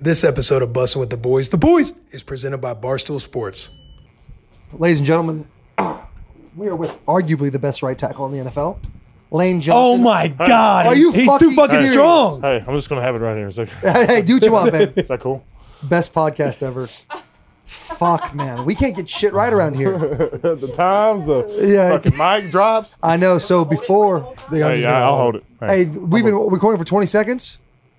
This episode of Bussin' with the Boys is presented by Barstool Sports. Ladies and gentlemen, we are with arguably the best right tackle in the NFL, Lane Johnson. Oh my God. Are you He's fucking too fucking serious? strong. Hey, I'm just going to have it right here. Is that, Hey, do what you want, man. is that cool? Best podcast ever. Fuck, man. We can't get shit right around here. The times, Yeah. fucking mic drops. I know. So before, Hey, yeah, I'll hold it. hey, we've been recording for 20 seconds.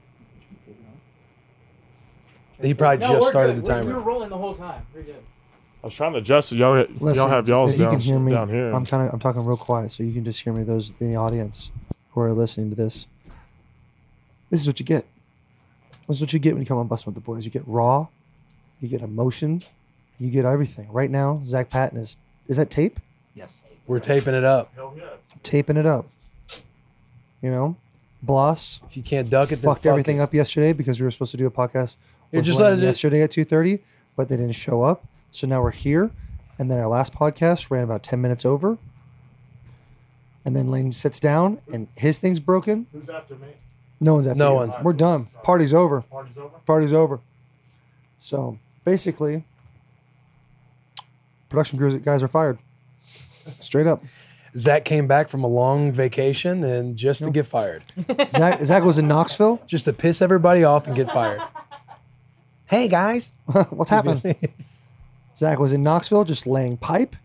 He probably just started the timer. We were rolling the whole time. We're good. I was trying to adjust it. Y'all have y'all's if you down, can hear me, down here. I'm talking real quiet, so you can just hear me. Those in the audience who are listening to this. This is what you get. This is what you get when you come on Bustin' with the Boys. You get raw, you get emotion, you get everything. Right now, Zach Patton is that tape? Yes. We're taping it up. Hell yeah. Taping it up. You know, Bloss If you can't duck it, then fucked fuck everything it. up yesterday because we were supposed to do a podcast You're with just Lane letting it- yesterday at 2:30, but they didn't show up. So now we're here, and then our last podcast ran about 10 minutes over, and then Lane sits down and his thing's broken. Who's after me? No one's after No you. one. We're done. Party's over. Party's over? Party's over. So basically, production crews guys are fired. Straight up. Zach came back from a long vacation and just to get fired. Zach was in Knoxville. Just to piss everybody off and get fired. Hey, guys. What's happening? Zach was in Knoxville just laying pipe.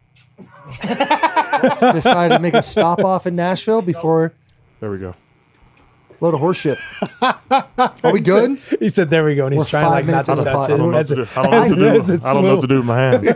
Decided to make a stop off in Nashville before There we go. load of horse shit. Are we good? He said, there we go. And he's We're trying 5 like not minutes to in the touch pod. it. I don't know what That's to do. it. I don't know what to do. That's it. I don't know what to do with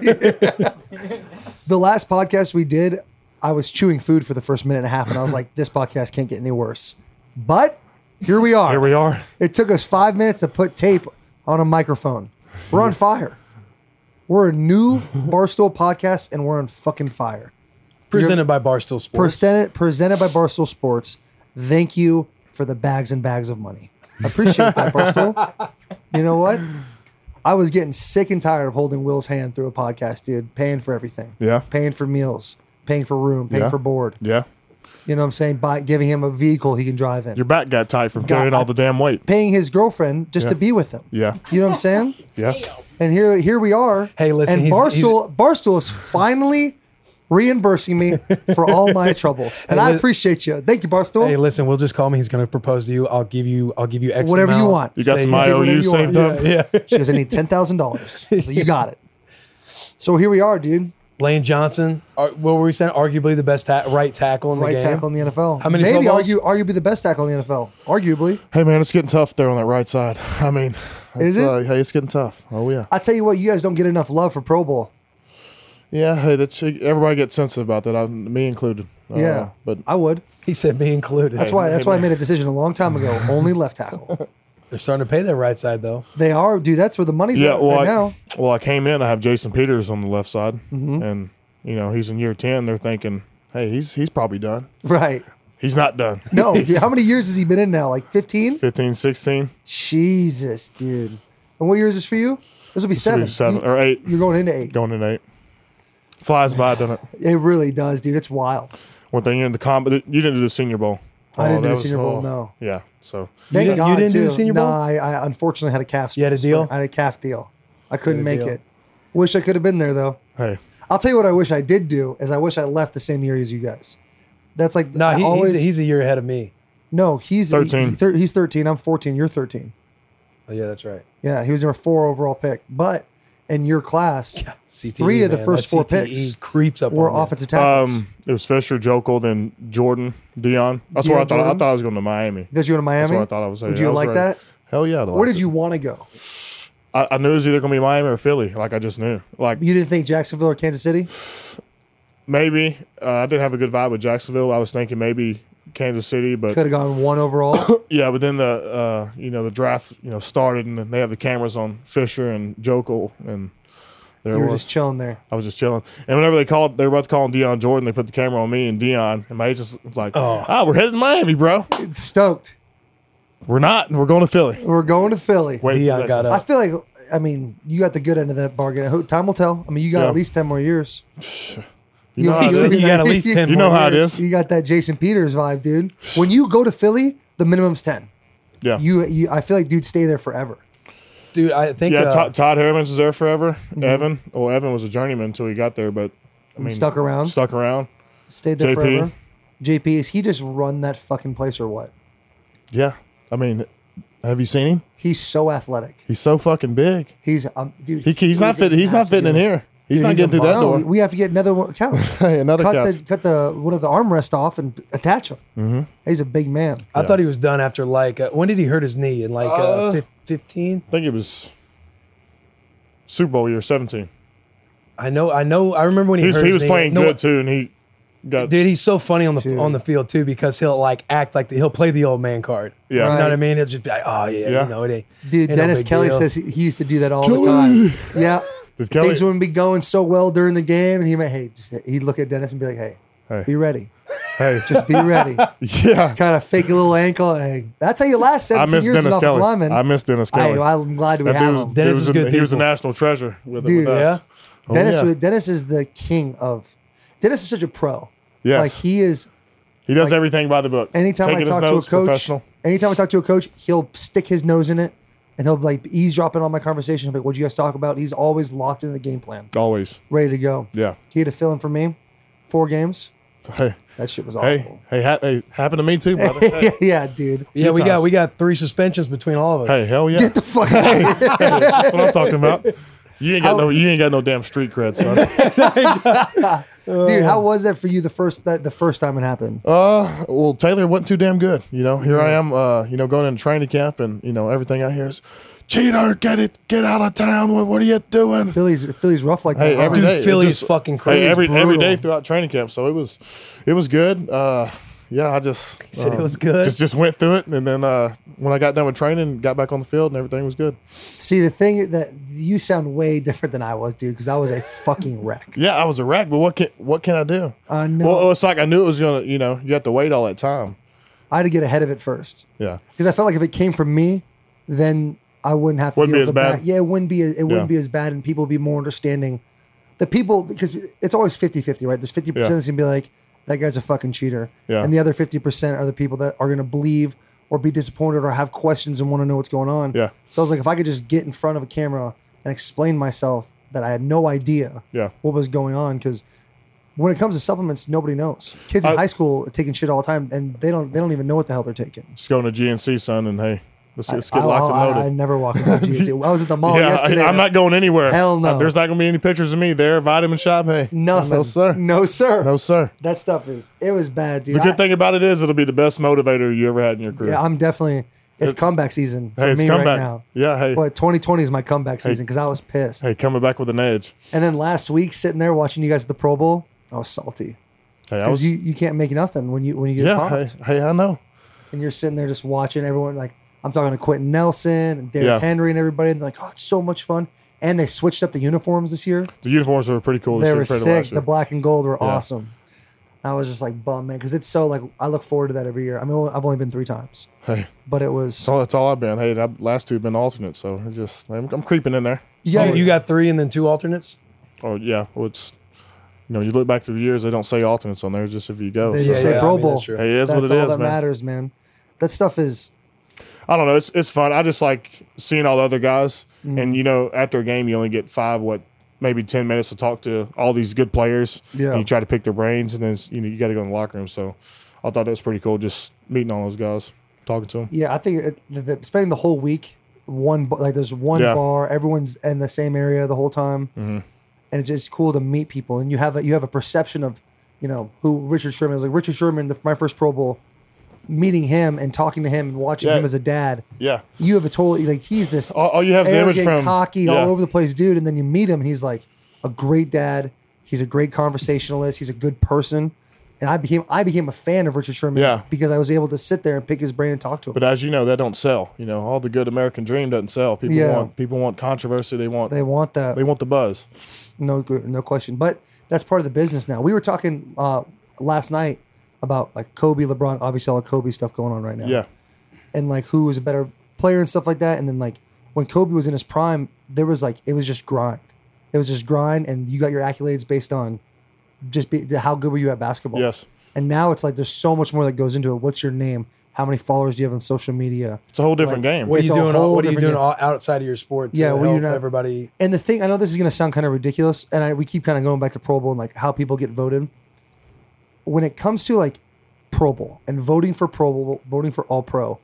my hands. The last podcast we did, I was chewing food for the first minute and a half, and I was like, this podcast can't get any worse. But here we are. Here we are. It took us 5 minutes to put tape on a microphone. We're on fire. We're a new Barstool podcast, and we're on fucking fire. Presented by Barstool Sports. Presented by Barstool Sports. Thank you for the bags and bags of money. I appreciate that, Barstool. You know what? I was getting sick and tired of holding Will's hand through a podcast, dude. Paying for everything. Yeah. Paying for meals. Paying for room. Paying Yeah. for board. Yeah. You know what I'm saying? Giving him a vehicle he can drive in. Your back got tight from carrying all the damn weight. Paying his girlfriend just to be with him. Yeah. You know what I'm saying? Yeah. And here we are. Hey, listen, And Barstool is finally reimbursing me for all my troubles, and I appreciate you. Thank you, Barstool. Hey, listen, Will just call me. He's going to propose to you. I'll give you X Whatever you amount. want. You got Say some you do whatever IOUs you saved want. up? Yeah. She goes, I need $10,000. So you got it. So here we are, dude. Lane Johnson, what were we saying? Arguably the best right tackle in the Right game. tackle in the NFL. How many Maybe Pro Bowls? arguably the best tackle in the NFL. Arguably. Hey, man, it's getting tough there on that right side. I mean, Is it? Hey, it's getting tough. Oh, yeah. I tell you what, you guys don't get enough love for Pro Bowl. Yeah, hey, everybody gets sensitive about that, me included. Yeah, But I would. He said me included. That's why I made a decision a long time ago. Only left tackle. They're starting to pay their right side, though. They are, dude. That's where the money's yeah, at well, right now. I came in. I have Jason Peters on the left side, Mm-hmm. and he's in year 10. They're thinking, hey, he's probably done. Right. He's not done. No, He's dude, how many years has he been in now? Like 15? 15, 16. Jesus, dude. And what year is this for you? This will be This will be 7. 7 or 8. You're going into 8. Going in 8. Flies by, doesn't it? It really does, dude. It's wild. One thing in the you didn't do the Senior Bowl. I didn't do that the Senior Bowl, no. Yeah, so Thank didn't- God, you didn't too. do the Senior Bowl? No, I unfortunately had a calf. You had a deal? I had a calf deal. I couldn't You had a make deal. it. Wish I could have been there, though. hey, I'll tell you what I wish I did do is I wish I left the same year as you guys. That's like No, I always. he's a year ahead of me. No, he's 13. He's 13. I'm 14. You're 13. Oh, yeah, that's right. Yeah, he was number 4 overall pick. But in your class, CTE, 3 of the man, first that 4 CTE picks creeps up were on you. offensive tackles. it was Fisher, Jokel, then Jordan, Dion. That's where I thought. Jordan? I thought I was going to Miami. Did you go to Miami? That's where I thought I was. Would yeah, you I was like ready. that? Hell yeah! Where did you want to go? I knew it was either going to be Miami or Philly. Like I just knew. Like You didn't think Jacksonville or Kansas City? maybe I didn't have a good vibe with Jacksonville. I was thinking maybe Kansas City, but Could have gone 1 overall. yeah. But then the the draft started and they have the cameras on Fisher and Jokel and there You were was. just chilling there. I was just chilling. And whenever they were about to call on Deion Jordan, they put the camera on me and Deion. And my agent was like, we're headed to Miami, bro. It's stoked. We're not. We're going to Philly. We're going to Philly. Wait, Deion got I up. feel like, I mean, you got the good end of that bargain. Time will tell. I mean, you got Yeah. at least 10 more years. You know how He it said is. you got at least 10 You know more how it years. is. You got that Jason Peters vibe, dude. When you go to Philly, the minimum's 10. Yeah. You I feel like, dude, stay there forever. Dude, I think Todd Harriman's is there forever. Evan was a journeyman until he got there, but I mean, Stuck around. Stayed there JP. forever. JP, is he just run that fucking place or what? Yeah, I mean, have you seen him? He's so athletic. He's so fucking big. He's dude. He's not fit. He's not fitting in here. He's not getting through that door. We have to get another couch. Hey, another couch. Cut the one of the armrest off and attach him. Mm-hmm. He's a big man. I thought he was done after like when did he hurt his knee? In like 15? I think it was Super Bowl year 17. I know. I remember when he hurt He his was knee. playing good too, and he got. Dude, he's so funny on the field too because he'll like act like he'll play the old man card. Yeah. You know Right. what I mean? He'll just be like, oh yeah. You know it ain't. Dude, ain't no Dennis big Kelly deal. says he used to do that all the time. Yeah. Does Kelly- Things wouldn't be going so well during the game, and he'd look at Dennis and be like, "Hey, be ready. Hey, Just be ready." yeah. Kind of fake a little ankle. Hey, that's how you last I 17 miss years as an Dennis offensive Kelly. lineman. I miss Dennis Kelly. I'm glad we That have dude him. was, Dennis he was is a- good He was a people. national treasure with Dude, us. Oh, Dennis is the king of. Dennis is such a pro. Yes. Like he is. He does everything by the book. Anytime Taking I his talk to a notes, coach, professional. he'll stick his nose in it, and he'll like eavesdrop in on my conversation. He'll be like, "What'd you guys talk about?" He's always locked into the game plan, Always. ready to go. Yeah. He had to fill in for me, 4 games. Hey. That shit was awful. Hey, happened to me too, brother. Hey, Yeah, dude. Yeah, we times. got 3 suspensions between all of us. hey, hell yeah. Get the fuck out of here. That's what I'm talking about. You ain't got no damn street cred, son. Dude, how was that for you the first time it happened? Well, Taylor wasn't too damn good. You know, here I am, going into training camp, and everything I hear is, "Cheater, get out of town. What are you doing?" Philly's rough like Hey, that. huh? every Dude, day, it Philly just- is fucking Hey, crazy. every brutal. day throughout training camp, so it was good. Yeah, I just said it was good? Just went through it, and then when I got done with training, got back on the field, and everything was good. See, the thing that you sound way different than I was, dude, because I was a fucking wreck. Yeah, I was a wreck, but what can I do? I know. Well, it's like I knew it was gonna. You have to wait all that time. I had to get ahead of it first Yeah, because I felt like if it came from me, then I wouldn't have to Wouldn't deal be with as the bad. back. Yeah, it wouldn't be. It wouldn't Yeah. be as bad, and people would be more understanding. The people, because it's always 50-50, right? There's 50% Yeah. that's gonna be like, that guy's a fucking cheater, Yeah. and the other 50% are the people that are gonna believe or be disappointed or have questions and want to know what's going on. Yeah. So I was like, if I could just get in front of a camera and explain myself that I had no idea yeah. what was going on, because when it comes to supplements, nobody knows. Kids in high school are taking shit all the time, and they don't even know what the hell they're taking. Just going to GNC, son, and hey, let's get I locked and I loaded. never walk into GNC. I was at the mall Yeah, yesterday. I'm not going anywhere. Hell no. There's not going to be any pictures of me there. Vitamin Shop, hey. Nothing. No, sir. No, sir. No, sir. That stuff it was bad, dude. The good thing about it is it'll be the best motivator you ever had in your career. Yeah, I'm definitely. It's comeback season for hey, it's me comeback. right now. Yeah, hey. What 2020 is my comeback season because I was pissed. Hey, coming back with an edge. And then last week, sitting there watching you guys at the Pro Bowl, I was salty Hey, I because was. you can't make nothing when you get Yeah, popped, hey, I know. and you're sitting there just watching everyone. Like I'm talking to Quentin Nelson and Derrick Yeah. Henry and everybody, and they're like, "Oh, it's so much fun." And they switched up the uniforms this year. The uniforms were pretty cool. this They year were compared to sick. last year. The black and gold were Yeah. awesome. I was just like bummed, man, because it's so like I look forward to that every year. I mean, I've only been 3 times, Hey, but it was. that's all I've been. Hey, the last 2 have been alternate, so it's just I'm creeping in there. Yeah, You got 3 and then 2 alternates? Oh yeah, well, it's you look back to the years, they don't say alternates on there, just if you go. They So, just say Pro I mean, Bowl. that's true. hey, it is That's what it all is, that man. matters, man. That stuff is. I don't know. It's fun. I just like seeing all the other guys, Mm-hmm. and after a game, you only get maybe 10 minutes to talk to all these good players. Yeah. And you try to pick their brains, and then you got to go in the locker room. So I thought that was pretty cool, just meeting all those guys, talking to them. Yeah, I think spending the whole week there's one Yeah. bar, everyone's in the same area the whole time, and it's just cool to meet people, and you have a perception of who Richard Sherman is. Like Richard Sherman, my first Pro Bowl, meeting him and talking to him and watching Yeah. him as a dad. Yeah. You have a totally like he's this All you have is the image arrogant, from cocky, yeah. all over the place dude, and then you meet him and he's like a great dad. He's a great conversationalist. He's a good person. And I became a fan of Richard Sherman Yeah. because I was able to sit there and pick his brain and talk to him. But as you know, that don't sell. All the good American dream doesn't sell. Yeah. People want controversy. They want They want that. the buzz. No question. But that's part of the business now. We were talking last night about like Kobe, LeBron, obviously all the Kobe stuff going on right now. Yeah. And like who was a better player and stuff like that. And then like when Kobe was in his prime, it was just grind. It was just grind, and you got your accolades based on how good were you at basketball. Yes. And now it's like there's so much more that goes into it. What's your name? How many followers do you have on social media? It's a whole different game. What are It's you a doing? whole What are you different doing game. outside of your sport to Yeah, what are you help not- everybody? And the thing, I know this is going to sound kind of ridiculous, and we keep kind of going back to Pro Bowl and like how people get voted. When it comes to like Pro Bowl and voting for Pro Bowl, voting for All Pro,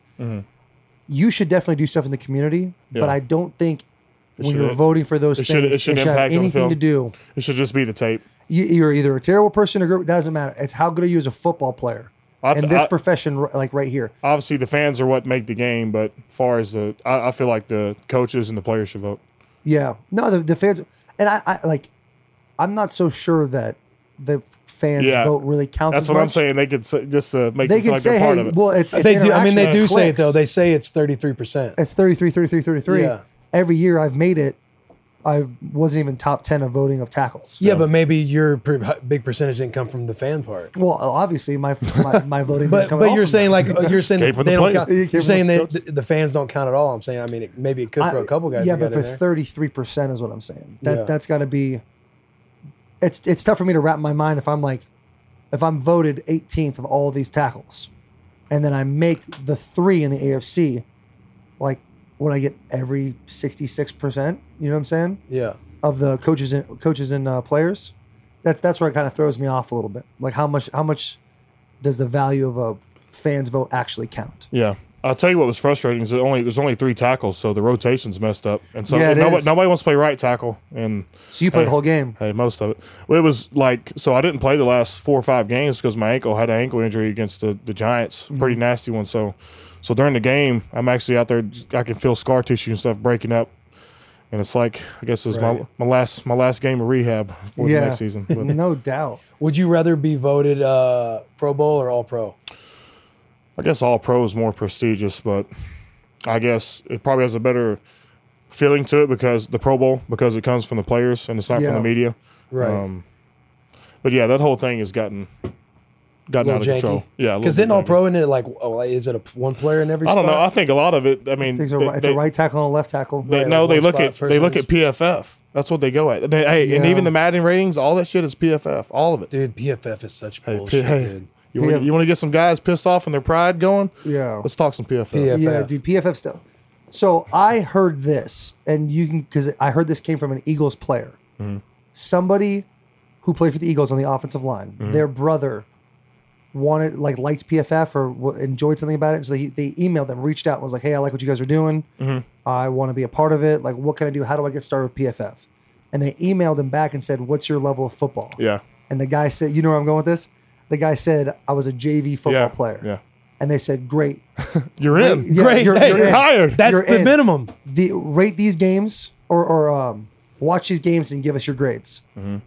you should definitely do stuff in the community. Yeah. But I don't think when you're should- voting for those it things, should- it should have impact on the anything film. to do. It should just be the tape. You're either a terrible person or good. That doesn't matter. It's how good are you as a football player in this I- profession, like right here. Obviously, the fans are what make the game, but as far as I feel like the coaches and the players should vote. Yeah, no, the fans, and I like. I'm not so sure that the fans Yeah. vote really counts. That's as what I'm much. saying. They could say, just to make They them feel can like say, they're part hey, of it. well, it's They do. I mean, they interaction, do say it clicks. though. They say it's 33%. It's 33, 33, 33. Yeah. Every year I've made it, I wasn't even top 10 of voting of tackles. Yeah, but maybe your big percentage didn't come from the fan part. Well, obviously my voting. But didn't come at all you're from saying that. like you're saying Came that from they the don't player. count. It came You're from saying the that the fans don't count at all. I'm saying I mean maybe it could for a couple guys. Yeah, to but get for in there. 33% is what I'm saying. Yeah. That's got to be. It's tough for me to wrap my mind if I'm voted 18th of all these tackles, and then I make the 3 in the AFC, like when I get every 66%. You know what I'm saying? Yeah. Of the coaches and players, that's where it kind of throws me off a little bit. Like how much does the value of a fan's vote actually count? Yeah. I'll tell you what was frustrating is there's only 3 tackles, so the rotation's messed up, and so Yeah, it is. nobody wants to play right tackle, and So you played the whole game. hey, most of it. Well, it was like so I didn't play the last 4 or 5 games because my ankle had an ankle injury against the Giants, pretty nasty one. So during the game, I'm actually out there. I can feel scar tissue and stuff breaking up, and it's like I guess it was Right. my last game of rehab for the next season. But No doubt. Would you rather be voted Pro Bowl or All Pro? I guess All Pro is more prestigious, but I guess it probably has a better feeling to it because the Pro Bowl because it comes from the players and it's not Yeah. from the media. Right. But yeah, that whole thing has gotten out of control. Yeah, Because then All Pro, isn't it like is it one player in every? I don't know. spot? I think a lot of it. I mean, It's a right tackle and a left tackle. They, Right, no, like they one look spot, at first they look one. at PFF. That's what they go at. And Yeah. even the Madden ratings, all that shit is PFF. All of it. Dude, PFF is such Hey, bullshit, hey, dude. you want to get some guys pissed off and their pride going? Yeah. Let's talk some PFF. PFF. Yeah, dude, PFF stuff. So I heard this, and you can because I heard this came from an Eagles player, somebody who played for the Eagles on the offensive line. Their brother liked PFF or enjoyed something about it, so they emailed them, reached out, and was like, "Hey, I like what you guys are doing. I want to be a part of it. Like, what can I do? How do I get started with PFF?" And they emailed him back and said, "What's your level of football?" Yeah. And the guy said, "You know where I'm going with this?" The guy said, "I was a JV football Yeah. player." Yeah. And they said, "Great, You're in. Yeah, Great. you're Hey, in. hired. That's You're the in. minimum. Rate these games or watch these games and give us your grades."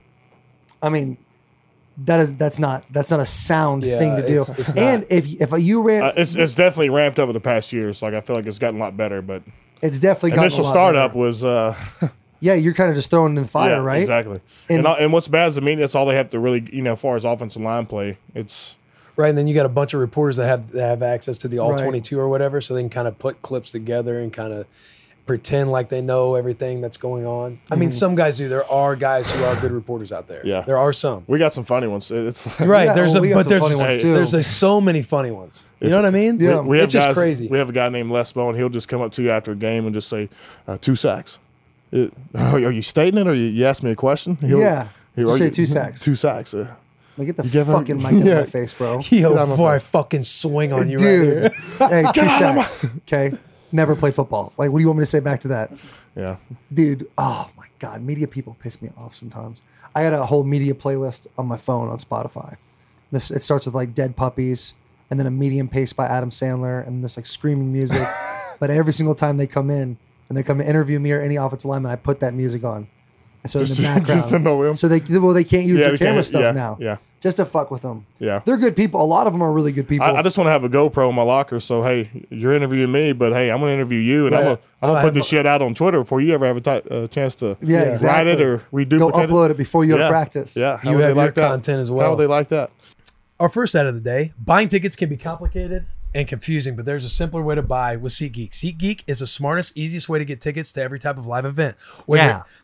I mean, that's not a sound Yeah, thing to do. it's and not. if you ran, It's definitely ramped up in the past years. Like I feel like it's gotten a lot better, but it's definitely gotten initial a lot startup better. was Yeah, you're kind of just throwing in the fire, yeah, right? exactly. And- And what's bad is the media. That's all they have to really, as far as offensive line play. It's Right, and then you got a bunch of reporters that have access to the All Right. 22 or whatever, so they can kind of put clips together and kind of pretend like they know everything that's going on. I mean, some guys do. There are guys who are good reporters out there. Yeah. There are some. we got some funny ones. It's like, Right, Yeah, there's well, we got but some there's funny ones, too. there's so many funny ones. You know what I mean? Yeah. we have it's just guys, crazy. We have a guy named Les Bowen. He'll just come up to you after a game and just say 2 sacks. Are you stating it or you ask me a question? Yeah. Just are say you- 2 sacks. 2 sacks. Like, get the give him- fucking mic in Yeah. my face, bro. Yo, Get out of my before I face. fucking swing on you right Dude, here. hey, 2 out of my- sacks. Okay, never played football. Like, what do you want me to say back to that? Yeah. Dude, oh my God, media people piss me off sometimes. I got a whole media playlist on my phone on Spotify. It starts with like Dead Puppies and then a medium pace by Adam Sandler and this like screaming music. But every single time they come in and they come to interview me or any offensive lineman, I put that music on. So in the background. just to know him. So they can't use Yeah, their they camera can't- stuff yeah, now. yeah. Just to fuck with them. Yeah. They're good people. A lot of them are really good people. I just want to have a GoPro in my locker. So, hey, you're interviewing me, but hey, I'm going to interview you. And Yeah. I'm going I to put have this shit out on Twitter before you ever have a chance to Yeah, write exactly. it or Go reduplicate upload it before you go to Yeah. practice. Yeah. How You would have they your like that? content as How well. would they like that? Our first ad of the day, buying tickets can be complicated and confusing, but there's a simpler way to buy with SeatGeek. SeatGeek is the smartest, easiest way to get tickets to every type of live event.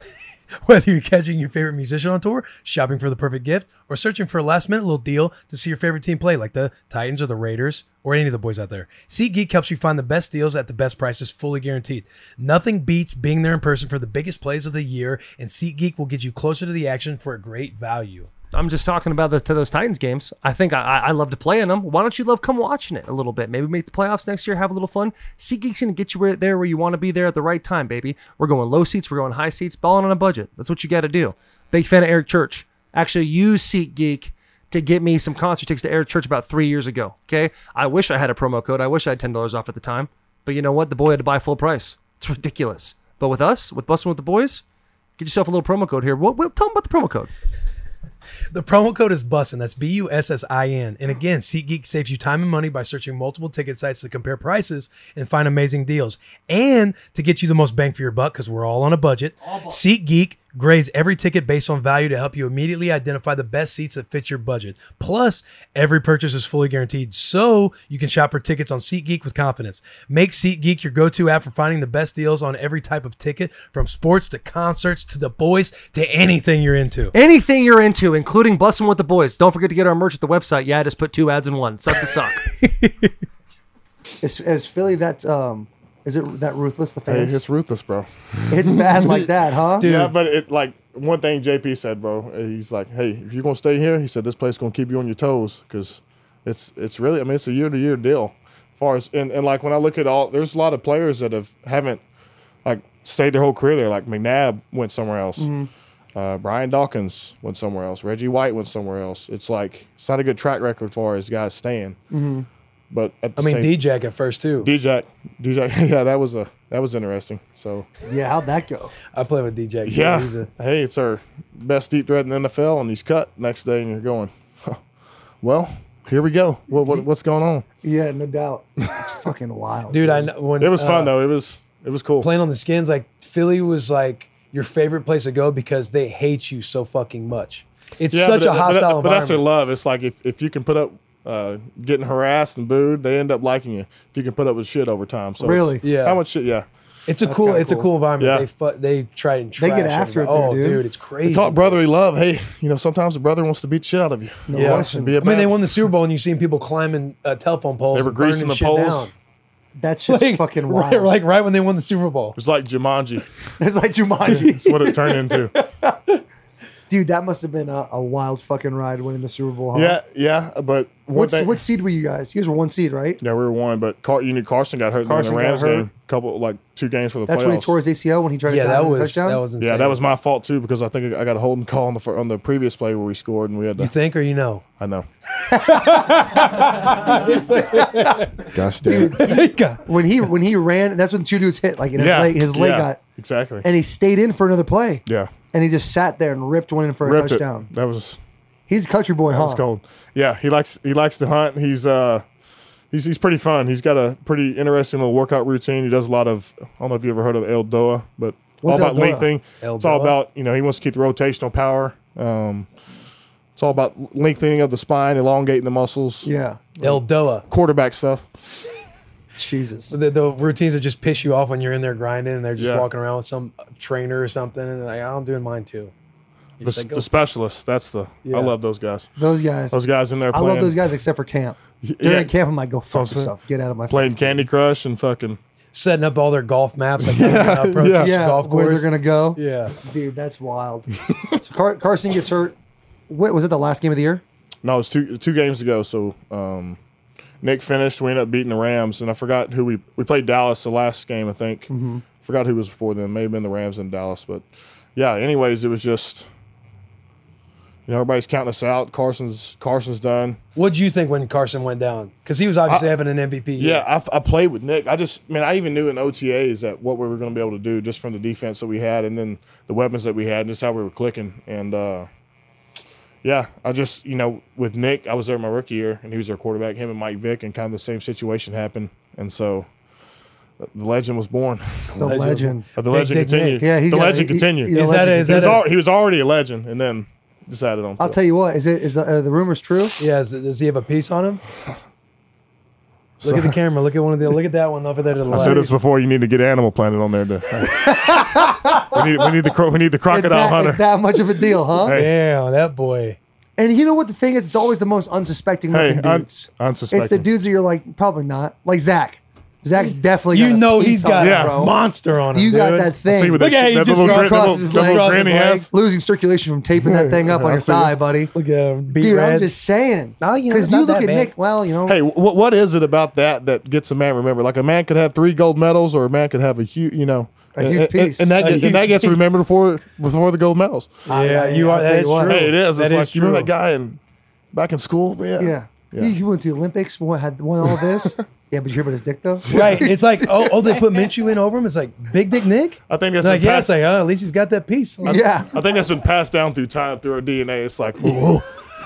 Whether you're catching your favorite musician on tour, shopping for the perfect gift, or searching for a last-minute little deal to see your favorite team play, like the Titans or the Raiders, or any of the boys out there, SeatGeek helps you find the best deals at the best prices, fully guaranteed. Nothing beats being there in person for the biggest plays of the year, and SeatGeek will get you closer to the action for a great value. I'm just talking about those Titans games. I think I love to play in them. Why don't you love come watching it a little bit? Maybe make the playoffs next year, have a little fun. SeatGeek's going to get you there where you want to be there at the right time, baby. We're going low seats. We're going high seats. Balling on a budget. That's what you got to do. Big fan of Eric Church. Actually use SeatGeek to get me some concert tickets to Eric Church about 3 years ago. Okay? I wish I had a promo code. I wish I had $10 off at the time. But you know what? The boy had to buy full price. It's ridiculous. But with us, with Bussin' with the Boys, get yourself a little promo code here. We'll tell them about the promo code. The promo code is BUSSIN. That's BUSSIN. And again, SeatGeek saves you time and money by searching multiple ticket sites to compare prices and find amazing deals. And to get you the most bang for your buck, because we're all on a budget, SeatGeek grades every ticket based on value to help you immediately identify the best seats that fit your budget. Plus, every purchase is fully guaranteed, so you can shop for tickets on SeatGeek with confidence. Make SeatGeek your go-to app for finding the best deals on every type of ticket, from sports to concerts to the boys to anything you're into. Anything you're into, including Bussin' with the Boys. Don't forget to get our merch at the website. Yeah, I just put 2 ads in one. Sucks to suck. Is Philly that is it that ruthless? The Hey, fans, it's ruthless, bro. it's bad like that, huh? Dude. Yeah, but it like one thing JP said, bro. He's like, hey, if you're gonna stay here, he said this place gonna keep you on your toes because it's really, I mean, it's a year-to-year deal. As far as and like when I look at there's a lot of players that haven't like stayed their whole career there. Like McNabb went somewhere else. Brian Dawkins went somewhere else. Reggie White went somewhere else. It's like it's not a good track record as far as guys staying. But at the same, D-Jack at first too. DJ, yeah, that was interesting. So Yeah, how'd that go? I play with D-Jack. too. yeah, He's a- hey, it's our best deep threat in the NFL, and he's cut next day, and you're going, huh, well, here we go. What's going on? Yeah, no doubt. It's fucking wild, dude, I know when It was fun though. It was cool. playing on the Skins, like Philly was like your favorite place to go because they hate you so fucking much. It's such a hostile but that's their environment. love. It's like if you can put up getting harassed and booed, they end up liking you. If you can put up with shit over time. So Really? it's- Yeah. How much shit? Yeah. It's a That's cool, kinda it's a cool. cool environment. Yeah. They try and trash get after it everybody. there, Oh, dude. it's crazy. Call it brotherly love. Hey, sometimes the brother wants to beat the shit out of you. No Yeah. question. Be a I mean, they man. won the Super Bowl, and you seen people climbing telephone poles, They were and burning greasing the shit poles. down. That shit's fucking wild. right when they won the Super Bowl. It's like Jumanji. It's like Jumanji. That's what it turned into. Dude, that must have been a wild fucking ride winning the Super Bowl. Huh? Yeah. But What seed were you guys? You guys were 1 seed, right? Yeah, we were one, but you knew Carson got hurt Carson during the got Rams hurt. game. 2 games for the That's playoffs. when he tore his ACL when he tried to Yeah, dive that in the was touchdown. insane. Yeah, that was my fault too because I think I got a holding call on the previous play where we scored and we had to. You think or you know? I know. Gosh damn. when he ran. That's when 2 dudes hit like in his leg got, exactly. and he stayed in for another play, Yeah, and he just sat there and ripped one in for a ripped touchdown. it. That was He's a country boy, huh? cold. Yeah, he likes to hunt. He's pretty fun. He's got a pretty interesting little workout routine. He does a lot of. I don't know if you ever heard of El Doa, but What's all about El Doa? lengthening. El It's all Doa? about he wants to keep the rotational power. It's all about lengthening of the spine, elongating the muscles. Yeah. Eldoa. Quarterback stuff. Jesus. The routines that just piss you off when you're in there grinding and they're just Yeah. walking around with some trainer or something, and like, I'm doing mine too. You just like, go The specialists. That's the. Yeah. I love those guys. Those guys. Those guys in there I playing. love those guys except for camp. During Yeah, camp, I'm like, go what I'm fuck saying. yourself. Get out of my playing face. Candy Crush and fucking. setting up all their golf maps, like how they're gonna approach Yeah. each Yeah, golf where course. they're gonna go. Yeah, Dude, that's wild. So Carson gets hurt. What was it? The last game of the year? No, it was two games ago. So Nick finished. We ended up beating the Rams, and I forgot who we played Dallas the last game. I think. Mm-hmm. Forgot who was before then. May have been the Rams and Dallas, but yeah. Anyways, it was just. Everybody's counting us out. Carson's done. what'd you think when Carson went down? Because he was obviously having an MVP. year. Yeah, I played with Nick. I even knew in OTAs that what we were going to be able to do just from the defense that we had and then the weapons that we had and just how we were clicking. And, yeah, I just, with Nick, I was there my rookie year and he was our quarterback, him and Mike Vick, and kind of the same situation happened. And so the legend was born. The legend. The Big legend Dick continued. Nick. Yeah, the legend continued. he's a Is that legend. a- is that He was already a legend and then decided on. I'll tell you what. Is the rumors true? Yeah. Does he have a piece on him? Look at the camera. Look at that one over there to the I left. said this before. You need to get Animal Planet on there. We need the crocodile hunter. It's that much of a deal, huh? Hey. Damn, that boy. And you know what the thing is? It's always the most unsuspecting looking dudes. Unsuspecting. It's the dudes that you're like, probably not. Like Zach. Zach's definitely You got a know piece he's on got him, a bro. monster on him. You got dude. that See thing. what Look at how he that just little crosses grin- his that little legs. grin he has. Losing circulation from taping that thing up on your see thigh, it. buddy. Look at him. Beat Dude, red. I'm just saying. No, you know, Because it's you not look that at bad. Nick, well, you know. Hey, what is it about that gets a man remembered? Like a man could have 3 gold medals, or a man could have a huge, A huge piece. and that A and that huge gets piece. remembered before the gold medals. Yeah, you I'll are. tell That's you what. true. Hey, it is. That It's is like you remember true. that guy back in school. Yeah. Yeah. He went to the Olympics, had won all this. Yeah, but you hear about his dick, though? Right. It's like, oh, they put Minshew in over him. It's like Big Dick Nick. I think that's Like, been yeah, passed, it's like, at least he's got that piece. Yeah. I think that's been passed down through time, through our DNA. It's like, ooh,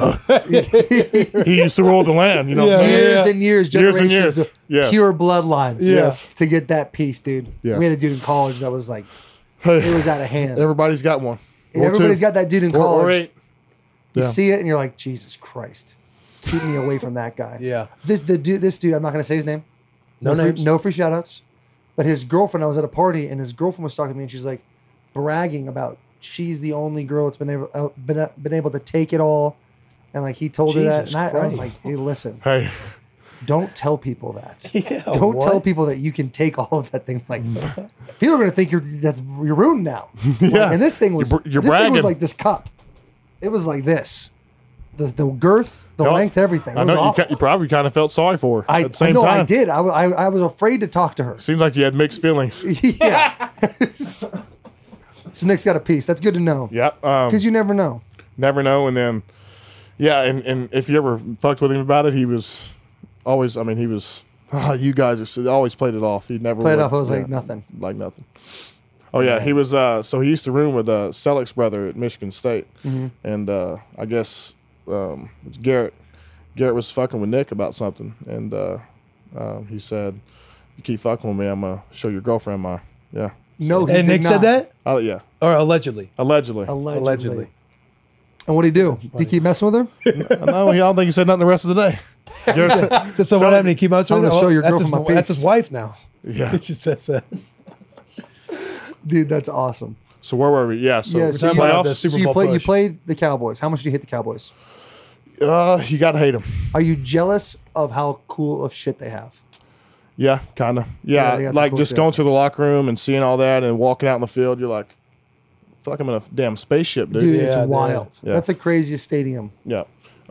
he used to rule the land. You know what I'm saying? Years and years, Years and generations years. of Yes. pure bloodlines. Yes. To get that piece, dude. Yes. We had a dude in college that was like, Hey, it was out of hand. everybody's got one. Or Everybody's 2. got that dude in Or college. 8. You Yeah. see it and you're like, Jesus Christ. Keep me away from that guy. Yeah. This dude, I'm not gonna say his name. No free, names. no free shout outs. But his girlfriend, I was at a party and his girlfriend was talking to me and she's like bragging about she's the only girl that's been able to take it all. And like he told her that. Jesus And I was like, Christ. hey, listen, Hey, don't tell people that. Yeah. Don't what? tell people that you can take all of that thing. Like people are gonna think you're ruined now. Yeah. And this thing was You're this thing was bragging. like this cup. It was like this. The girth, the Hell, length, everything. It I was know awful. you probably kind of felt sorry for her I at the same know time. I did. I was afraid to talk to her. Seems like you had mixed feelings. Yeah. So Nick's got a piece. That's good to know. Yep. Because you never know. Never know. And then, yeah, and if you ever fucked with him about it, he was always, I mean, he was, you guys always played it off. He never Played would- off. I was yeah, like nothing. Like nothing. Oh, yeah. He was, so he used to room with Selleck's brother at Michigan State. Mm-hmm. And I guess it's Garrett. Garrett was fucking with Nick about something. And he said, you keep fucking with me, I'm going to show your girlfriend my, yeah. No, he And did Nick not. said that? Oh, yeah. Or allegedly? Allegedly. Allegedly. And what did he do? Did he keep messing with her? No, I don't think he said nothing the rest of the day. Garrett said- So what happened? He keep up I'm with gonna it? show your that's girlfriend his, my that's his pics. wife now. yeah. It just says that. Dude, that's awesome. So where were we? Yeah. So, Yeah, so talking about the playoffs. Super So you Bowl you push. played the Cowboys. How much did you hate the Cowboys? You gotta hate them. Are you jealous of how cool of shit they have? Yeah, kind of. Yeah, Yeah, they got some like cool just shit. going to the locker room and seeing all that and walking out in the field, you're like, I feel like I'm in a damn spaceship, dude. Dude, Yeah, it's dude. wild. Yeah. That's the craziest stadium. Yeah.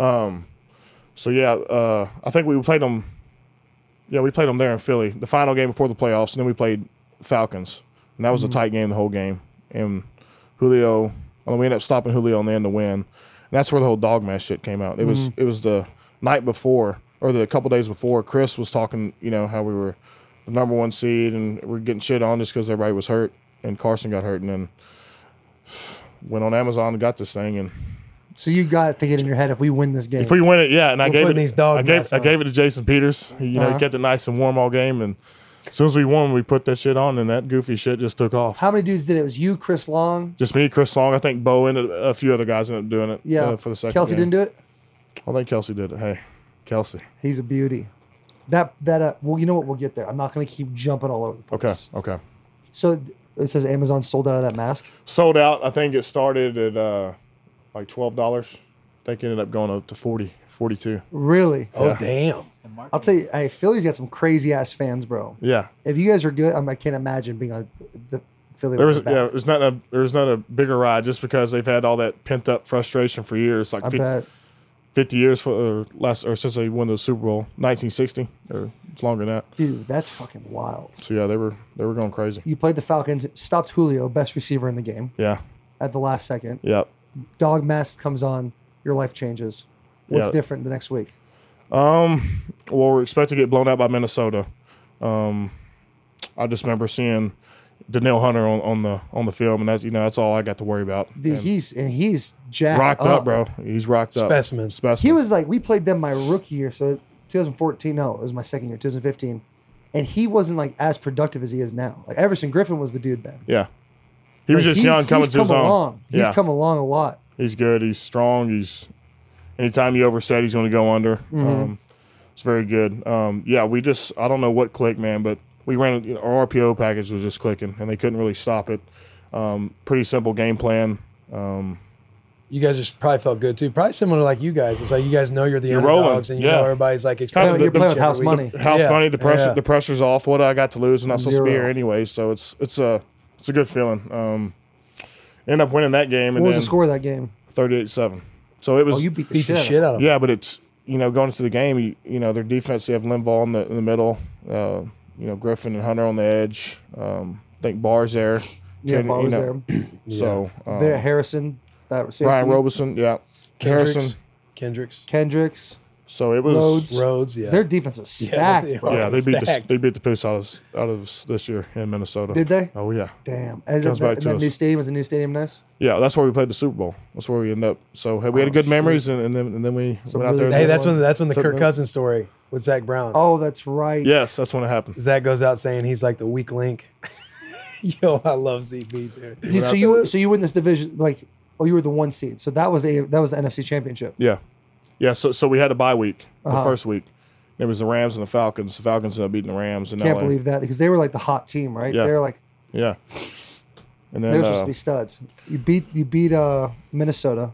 So yeah, I think we played them. Yeah, we played them there in Philly, the final game before the playoffs, and then we played Falcons, and that was a tight game the whole game. And Julio, we ended up stopping Julio in the end to win. And that's where the whole dog mess shit came out. It was the night before, or the couple days before. Chris was talking, how we were the number 1 seed and we're getting shit on just because everybody was hurt, and Carson got hurt, and then went on Amazon and got this thing, and So you got thinking in your head, if we win this game, if we win it, yeah, and I We're gave it. putting these dog I gave masks on. it to Jason Peters. He kept it nice and warm all game, and as soon as we won, we put that shit on, and that goofy shit just took off. how many dudes did it? It was you, Chris Long. Just me, Chris Long. I think Bo and a few other guys ended up doing it. Yeah. For the second. Kelsey game. didn't do it. I think Kelsey did it. Hey, Kelsey. He's a beauty. Well, you know what? We'll get there. I'm not going to keep jumping all over the Okay. place. Okay. So it says Amazon sold out of that mask. Sold out. I think it started at like $12. I think it ended up going up to 40, 42. Really? Oh, Yeah. damn. I'll tell you, hey, Philly's got some crazy ass fans, bro. Yeah. If you guys are good, I can't imagine being on the Philly. There was with the back. there's not a bigger ride just because they've had all that pent up frustration for years, like I bet. 50 years or since they won the Super Bowl, 1960, or it's longer than that. Dude, that's fucking wild. So yeah, they were going crazy. You played the Falcons, stopped Julio, best receiver in the game, Yeah, at the last second. yeah. Dog mask comes on, your life changes. What's Yeah. different the next week? Well, we're expected to get blown out by Minnesota. I just remember seeing Danielle Hunter on the film, and that's all I got to worry about. Dude, And he's jacked rocked up, bro. He's rocked up. Specimen. He was like, we played them my rookie year, so 2014. No, it was my second year, 2015, and he wasn't like as productive as he is now. Like Everson Griffin was the dude then. Yeah. He was Like, just young, coming he's to his come own. along. He's Yeah. come along a lot. He's good. He's strong. Anytime you overset, he's going to go under. It's very good. Yeah, I don't know what clicked, man, but we ran our RPO package was just clicking, and they couldn't really stop it. Pretty simple game plan. You guys just probably felt good too. Probably similar to like you guys. It's like you guys know you're the You're underdogs, rolling. and you Yeah. know everybody's like Kind expecting of You're the- playing with every house week. money. House Yeah. money, Yeah. the pressure's off. What I got to lose, I'm not supposed to be Zero. here anyway. So it's a good feeling. End up winning that game, What and was the then score of that game? 38-7. So it was Oh, you beat the, Beat the shit out of them. yeah, but it's going into the game. Their defense. They have Linval in the middle. Griffin and Hunter on the edge. I think Barr's there. Yeah, Can- Bar you was know, there. So There, Harrison, that safety. Brian Robeson, yeah, Harrison. Kendricks, Kendricks, So it was Rhodes. Rhodes, yeah. Their defense is stacked, they bro. are. Yeah, Stacked. they beat the piss out of us this year in Minnesota. Did they? Oh yeah, Damn. Is Comes back that to us. new stadium? Is the new stadium nice? yeah. That's where we played the Super Bowl. That's where we ended up. So we had good memories, and then we Some went out really there. Hey, good that's when the So- Kirk Cousins story with Zach Brown. Oh, that's right. Yes, that's when it happened. Zach goes out saying he's like the weak link. Yo, I love ZB, dude. Dude, so you win this division you were the 1 seed. So that was the NFC Championship. Yeah, yeah. So we had a bye week, the Uh-huh. first week. It was the Rams and the Falcons. The Falcons ended up beating the Rams. Can't believe that because they were like the hot team, right? Yeah. They were like Yeah. And they then were supposed to be studs. You beat Minnesota,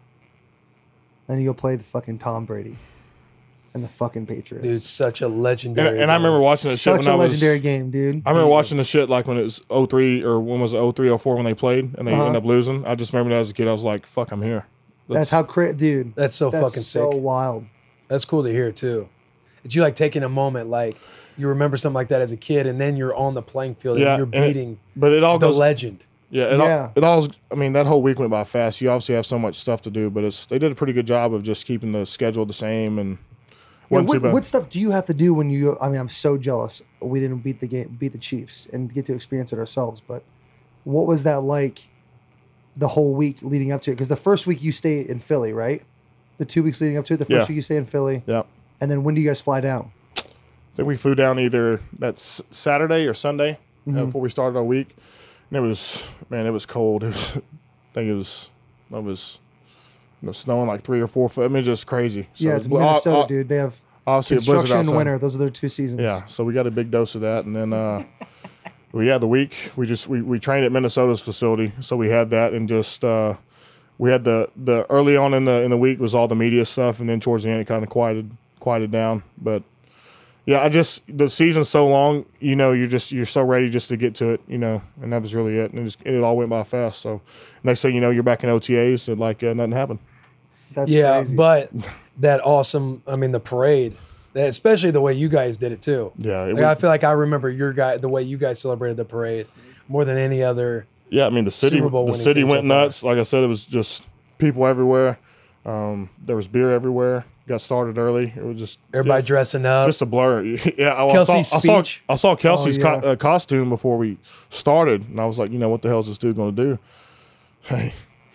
and you go play the fucking Tom Brady and the fucking Patriots. Dude, such a legendary. and I remember watching that shit Such when a I was. legendary game, dude. I remember watching the shit like when it was 03 or when was it 03, 04 when they played and they Uh-huh. ended up losing. I just remember that as a kid. I was like, fuck, I'm here. That's how dude. That's so That's fucking so sick. wild. That's cool to hear too. Did you like taking a moment like you remember something like that as a kid, and then you're on the playing field Yeah, and you're and it- beating But it all the goes. legend? Yeah, it all. I mean, that whole week went by fast. You obviously have so much stuff to do, but they did a pretty good job of just keeping the schedule the same and. Yeah, wasn't too bad. what stuff do you have to do when you? I mean, I'm so jealous we didn't beat the Chiefs, and get to experience it ourselves. But what was that like? The whole week leading up to it, because the first week you stay in Philly, right? The 2 weeks leading up to it, the first Yeah. week you stay in Philly, Yeah. and then when do you guys fly down? I think we flew down either that's Saturday or Sunday Mm-hmm. before we started our week, and it was cold. It was, I think it was snowing like 3 or 4 foot. I mean, just crazy. So Yeah, it's Minnesota, dude. They have Obviously, a blizzard construction and outside. winter. Those are their 2 seasons. Yeah, so we got a big dose of that, and then the week we trained at Minnesota's facility, so we had that, and just we had the early on in the week was all the media stuff, and then towards the end it kind of quieted down, but. Yeah, the season's so long, you're so ready just to get to it, and that was really it. And it all went by fast. So next thing you know, you're back in OTAs and like nothing happened. That's Yeah, crazy. but that awesome. I mean, the parade, especially the way you guys did it too. Yeah, Like, I feel like I remember the way you guys celebrated the parade more than any other. yeah. I mean, the city Super Bowl winning went team so far. nuts. Like I said, it was just people everywhere. There was beer everywhere. Got started early. It was just Everybody dressing up. just a blur. Yeah, Kelsey's speech. I saw Kelsey's Oh, yeah. costume before we started, and I was like, what the hell is this dude going to do? Hey,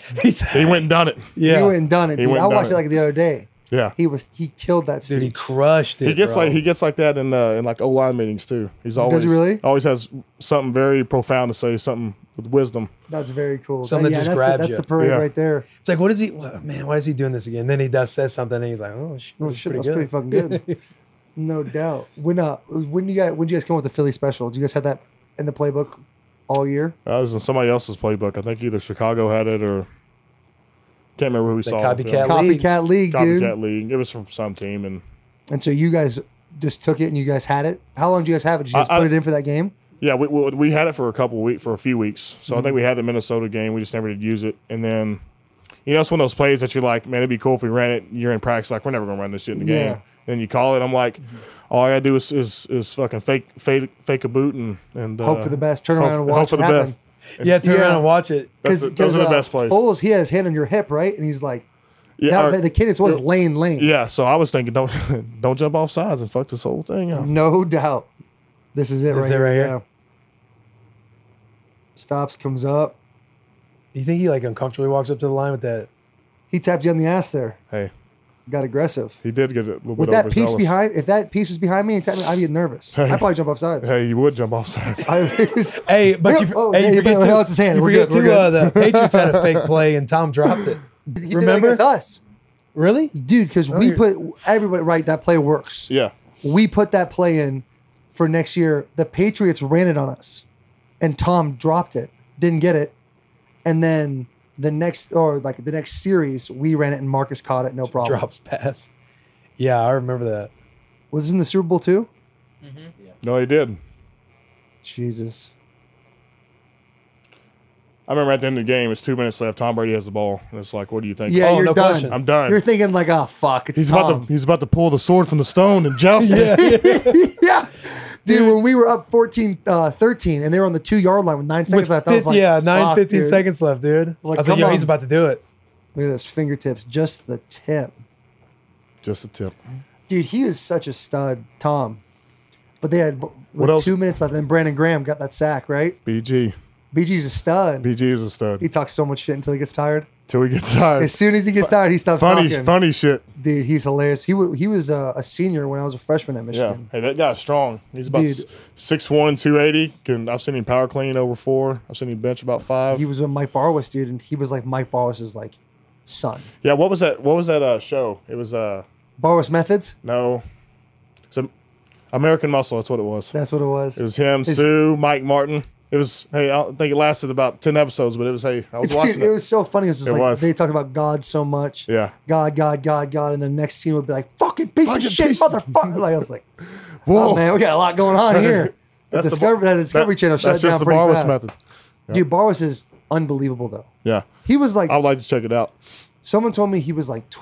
he went and done it. yeah, He went and done it, He dude. went I and watched it done like the other day. Yeah, He killed that speech. dude, he crushed it. he gets bro. like that in like O-line meetings too. He's always he really? always has something very profound to say, something with wisdom. That's very cool. Something that just grabs that's you. the parade Yeah. right there. It's like, what is he? Man, why is he doing this again? Then he says something, and he's like, oh shit, Oh that's shit, pretty that's good. pretty fucking good. No doubt. When you guys come up with the Philly special? Did you guys have that in the playbook all year? That was in somebody else's playbook. I think either Chicago had it or can't remember who we saw. it Copycat from. League. Copycat League, dude. Copycat League. It was from some team, and And so you guys just took it and you guys had it. How long did you guys have it? Did you just I- put it in for that game? yeah, we had it for a few weeks. So I think we had the Minnesota game. We just never did use it, and then. It's one of those plays that you're like, man, it'd be cool if we ran it. You're in practice, like we're never gonna run this shit in the Yeah. game. Then you call it. I'm like, all I gotta do is fucking fake a boot and Hope for the best. Turn around and hope watch for it the happen. best. Yeah, turn Yeah. around and watch it. Those are the best plays. Foles, he had his hand on your hip, right? And he's like, Yeah, the cadence was lane. yeah. So I was thinking, don't jump off sides and fuck this whole thing up. No doubt. This is it This right is it here. right here? Yeah. Stops, comes up. You think he like uncomfortably walks up to the line with that? He tapped you on the ass there. Hey, Got aggressive. he did get a little With bit that piece overzealous. behind, if that piece was behind me, I'd get nervous. I'd probably jump off sides. Hey, you would jump off sides. Hey, but you, Oh, hey, yeah, you forget but too, it's his hand. you We're forget good, too, we're good. the Patriots had a fake play and Tom dropped it. He did that Remember? against us, Really? dude, because we you're- put everybody right. That play works. Yeah, We put that play in for next year. The Patriots ran it on us, and Tom dropped it, didn't get it, and then the next series we ran it and Marcus caught it, no problem. Drops pass. Yeah, I remember that. Was this in the Super Bowl too? No, he did. Jesus. I remember at the end of the game, it's 2 minutes left. Tom Brady has the ball, and it's like, what do you think? Yeah, Oh, you're no done. question. I'm done. You're thinking like, oh fuck, it's He's Tom. he's about to pull the sword from the stone and joust it. Yeah. Dude, when we were up 13 and they were on the 2-yard line with 9 seconds left, I was like, 9, 15 dude. seconds left, dude. Like, I was like, come yo, on. he's about to do it. Look at those fingertips, just the tip. Just a tip. Dude, he is such a stud, Tom. But they had What else? 2 minutes left, and Brandon Graham got that sack, right? BG. BG's a stud. BG is a stud. He talks so much shit until he gets tired. Till he gets tired. As soon as he gets tired, he stops Funny, talking. funny shit. Dude, he's hilarious. He was a senior when I was a freshman at Yeah. Michigan. Hey, that guy's strong. He's about Dude. 6'1" and 280. I've seen him power clean over 4. I've seen him bench about 5. He was with Mike Barwis, dude, and he was like Mike Barwis's like son. Yeah, what was that? What was that show? It was Barwis Methods? no, it's American Muscle. That's what it was. That's what it was. It was him, Sue, Mike Martin. It was I don't think it lasted about 10 episodes, but it was I was watching It it. was so funny. It was just It like was. they talked about God so much. Yeah. God, and the next scene would be like, fucking piece Fucking of shit, piece- motherfucker. Like I was like, Whoa. oh man, we got a lot going on here. That's The Discovery Channel shut That's it down just the pretty Barwis fast. method. Dude, Barwis is unbelievable though. Yeah, He was like, I would like to check it out. someone told me he was like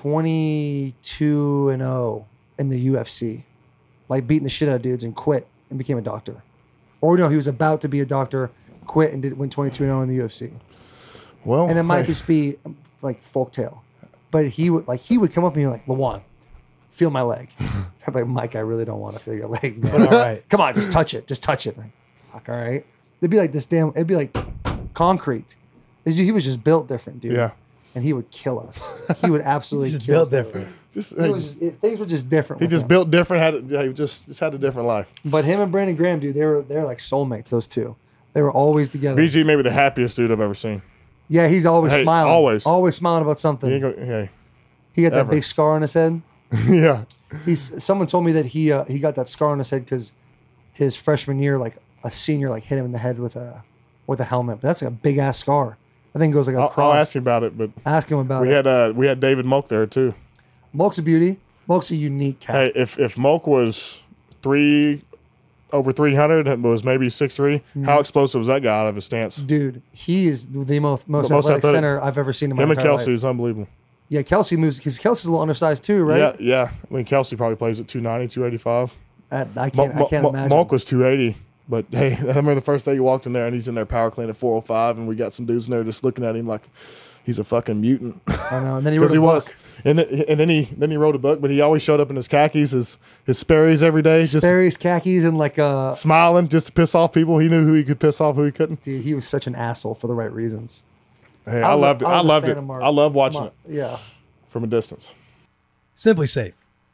22-0 in the UFC, like beating the shit out of dudes and quit and became a doctor. Or no, he was about to be a doctor, quit and went 22-0 in the UFC. Well, And it might hey, just be like folktale, but he would come up and be like, "Lawan, feel my leg." I'm like, "Mike, I really don't want to feel your leg, man. But all right. Come on, just touch it, Like, fuck, all right." It'd be like this damn. It'd be like concrete. He was just built different, dude. Yeah. And he would kill us. He would absolutely Just kill built us. different. just, He was things were just different. he with just him. built different. He just had a different life. But him and Brandon Graham, dude, they're like soulmates. Those two, they were always together. BG may be the happiest dude I've ever seen. Yeah, he's always Hey, smiling. always. smiling about something. He ain't hey, He got that ever. big scar on his head. yeah, Someone told me that he got that scar on his head because his freshman year, like a senior, like hit him in the head with a helmet. But that's like a big ass scar. I think it goes like I'll across. ask you about it. But Ask him about we it. had David Moak there too. Moke's a beauty. Moke's a unique cat. Hey, if Moak was over 300 and was maybe 6'3", how explosive was that guy out of his stance? Dude, he is the most most athletic athletic. center I've ever seen in my Him and entire Kelsey life. is unbelievable. Yeah, Kelsey moves because Kelsey's a little undersized too, right? Yeah, yeah. I mean, Kelsey probably plays at 290, 285. I can't imagine. Moak was 280. But hey, I remember the first day you walked in there and he's in there power clean at 405, and we got some dudes in there just looking at him like he's a fucking mutant. I know. And then he wrote Because a he was. book. And then he wrote a book, but he always showed up in his khakis, his Sperry's every day, just Sperry's khakis and like smiling just to piss off people. He knew who he could piss off, who he couldn't. dude, he was such an asshole for the right reasons. Hey, I I was a- loved it. I I was a loved fan it. of Mark. I love watching it Yeah. from a distance. Simply Safe.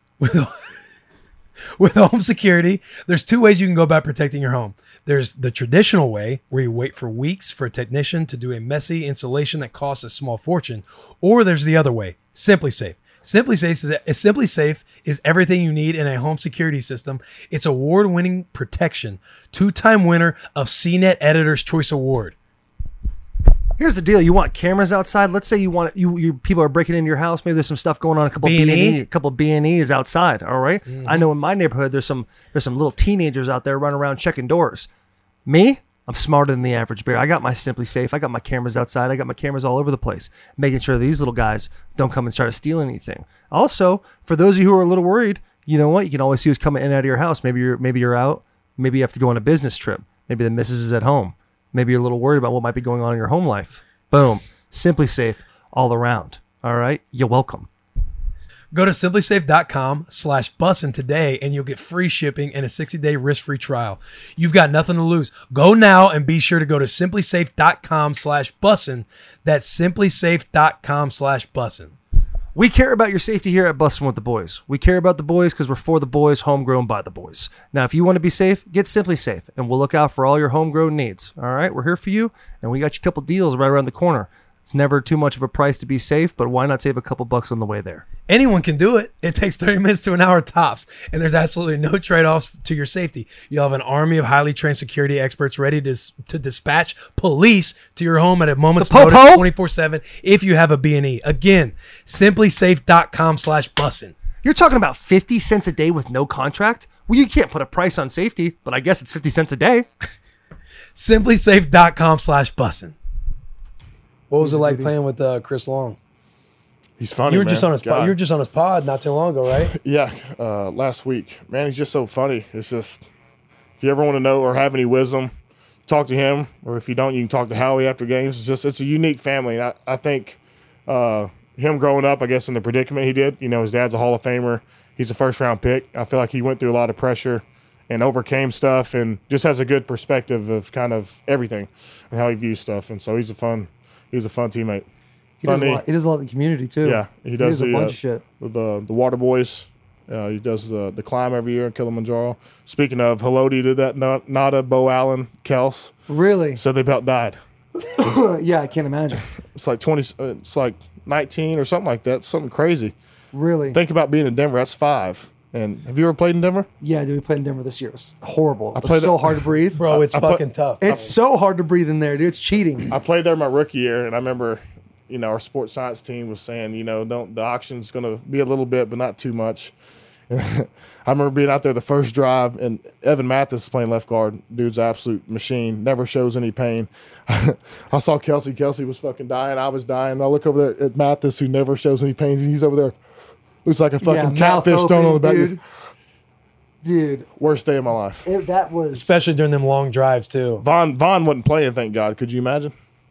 With home security, there's two ways you can go about protecting your home. There's the traditional way, where you wait for weeks for a technician to do a messy installation that costs a small fortune, or there's the other way, Simply Safe. Simply Safe is everything you need in a home security system. It's award-winning protection, 2-time winner of CNET Editor's Choice Award. Here's the deal: you want cameras outside. Let's say you people are breaking into your house. Maybe there's some stuff going on. A couple B&E? B&Es outside. All right? I know in my neighborhood there's some little teenagers out there running around checking doors. Me, I'm smarter than the average bear. I got my Simply Safe. I got my cameras outside. I got my cameras all over the place, making sure these little guys don't come and start stealing anything. Also, for those of you who are a little worried, you know what? You can always see who's coming in and out of your house. Maybe you're out. Maybe you have to go on a business trip. Maybe the missus is at home. Maybe you're a little worried about what might be going on in your home life. Boom. Simply Safe all around. All right. You're welcome. Go to simplysafe.com/bussin today and you'll get free shipping and a 60-day risk-free trial. You've got nothing to lose. Go now and be sure to go to simplysafe.com/bussin. That's simplysafe.com/bussin. We care about your safety here at Bussin' with the Boys. We care about the boys because we're for the boys, homegrown by the boys. Now, if you want to be safe, get Simply Safe, and we'll look out for all your homegrown needs. All right, we're here for you, and we got you a couple deals right around the corner. It's never too much of a price to be safe, but why not save a couple bucks on the way there? Anyone can do it. It takes 30 minutes to an hour tops, and there's absolutely no trade-offs to your safety. You'll have an army of highly trained security experts ready to dispatch police to your home at a moment's The notice, po-po? 24/7, if you have a B&E. Again, simplysafe.com/bussin'. You're talking about 50 cents a day with no contract? Well, you can't put a price on safety, but I guess it's 50 cents a day. Simplysafe.com/bussin'. What was it like playing with Chris Long? He's funny. You were man. just on his God. you were just on his pod not too long ago, right? Yeah, last week. Man, he's just so funny. It's just, if you ever want to know or have any wisdom, talk to him. Or if you don't, you can talk to Howie after games. It's a unique family. And I think him growing up, I guess, in the predicament he did, his dad's a Hall of Famer. He's a first-round pick. I feel like he went through a lot of pressure and overcame stuff and just has a good perspective of kind of everything and how he views stuff. And so he's a fun teammate. He does, a Funny. lot, he does a lot in the community too. Yeah, he does a the, bunch of shit. The Water Boys. He does the climb every year in Kilimanjaro. Speaking of, Haloti did that. Nada, Bo Allen, Kels. Really? Said they about died. Yeah, I can't imagine. It's like 20. It's like 19 or something like that. Something crazy. Really? Think about being in Denver. That's 5. And have you ever played in Denver? Yeah, dude, we played in Denver this year. It was horrible. It played was so it- hard to breathe. Bro, it's fucking tough. It's so hard to breathe in there, dude. It's cheating. I played there my rookie year, and I remember, our sports science team was saying, the oxygen's going to be a little bit, but not too much. I remember being out there the first drive, and Evan Mathis is playing left guard. Dude's an absolute machine. Never shows any pain. I saw Kelsey. Kelsey was fucking dying. I was dying. I look over there at Mathis, who never shows any pain. He's over there. Looks like a fucking mouth catfish thrown on the back. open, dude. Worst day of my life. That was. Especially during them long drives too. Vaughn wasn't playing, thank God. Could you imagine?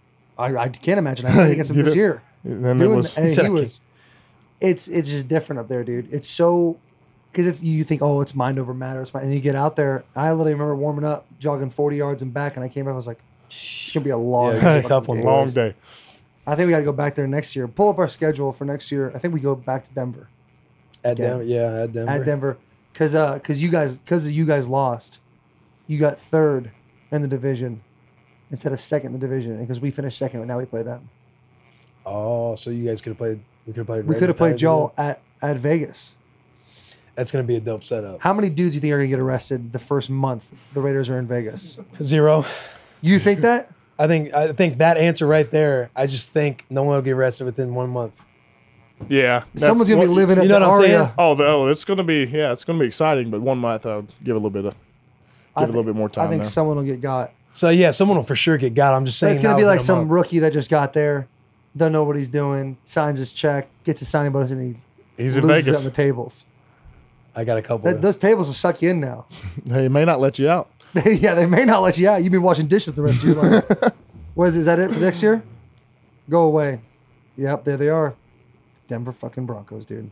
I can't imagine. I played against him You this did- year. And it Doing, was and said he I was. It's just different up there, dude. It's so because it's you think, oh, it's mind over matter. It's mind, and you get out there. I literally remember warming up, jogging 40 yards and back, and I came back. I was like, it's gonna be a long, Yeah, it's a fucking tough one, game. long day. I think we got to go back there next year. Pull up our schedule for next year. I think we go back to Denver. At Yeah. Denver, yeah, at Denver. At Denver, because you guys lost, you got third in the division instead of second in the division, and because we finished second, and now we play them. Oh, so you guys could have played. We could have played. We could have played Tigers y'all again? at Vegas. That's gonna be a dope setup. How many dudes do you think are gonna get arrested the first month the Raiders are in Vegas? 0. You think that? I think that answer right there. I just think no one will get arrested within 1 month. Yeah. Someone's that's gonna be what- living at you know the what I'm saying? Aria. Oh, it's gonna be it's gonna be exciting. But 1 month, I'll give a little bit more time. I think now. someone will get got. So yeah, someone will for sure get got. I'm just So saying. it's gonna now be like within a some month. rookie that just got there, doesn't know what he's doing, signs his check, gets his signing bonus, and he He's in loses Vegas. on the tables. I got a couple. Those tables will suck you in now. They may not let you out. Yeah, they may not let you out. You've been washing dishes the rest of your life. Is that it for next year? Go away. Yep, there they are. Denver fucking Broncos, dude.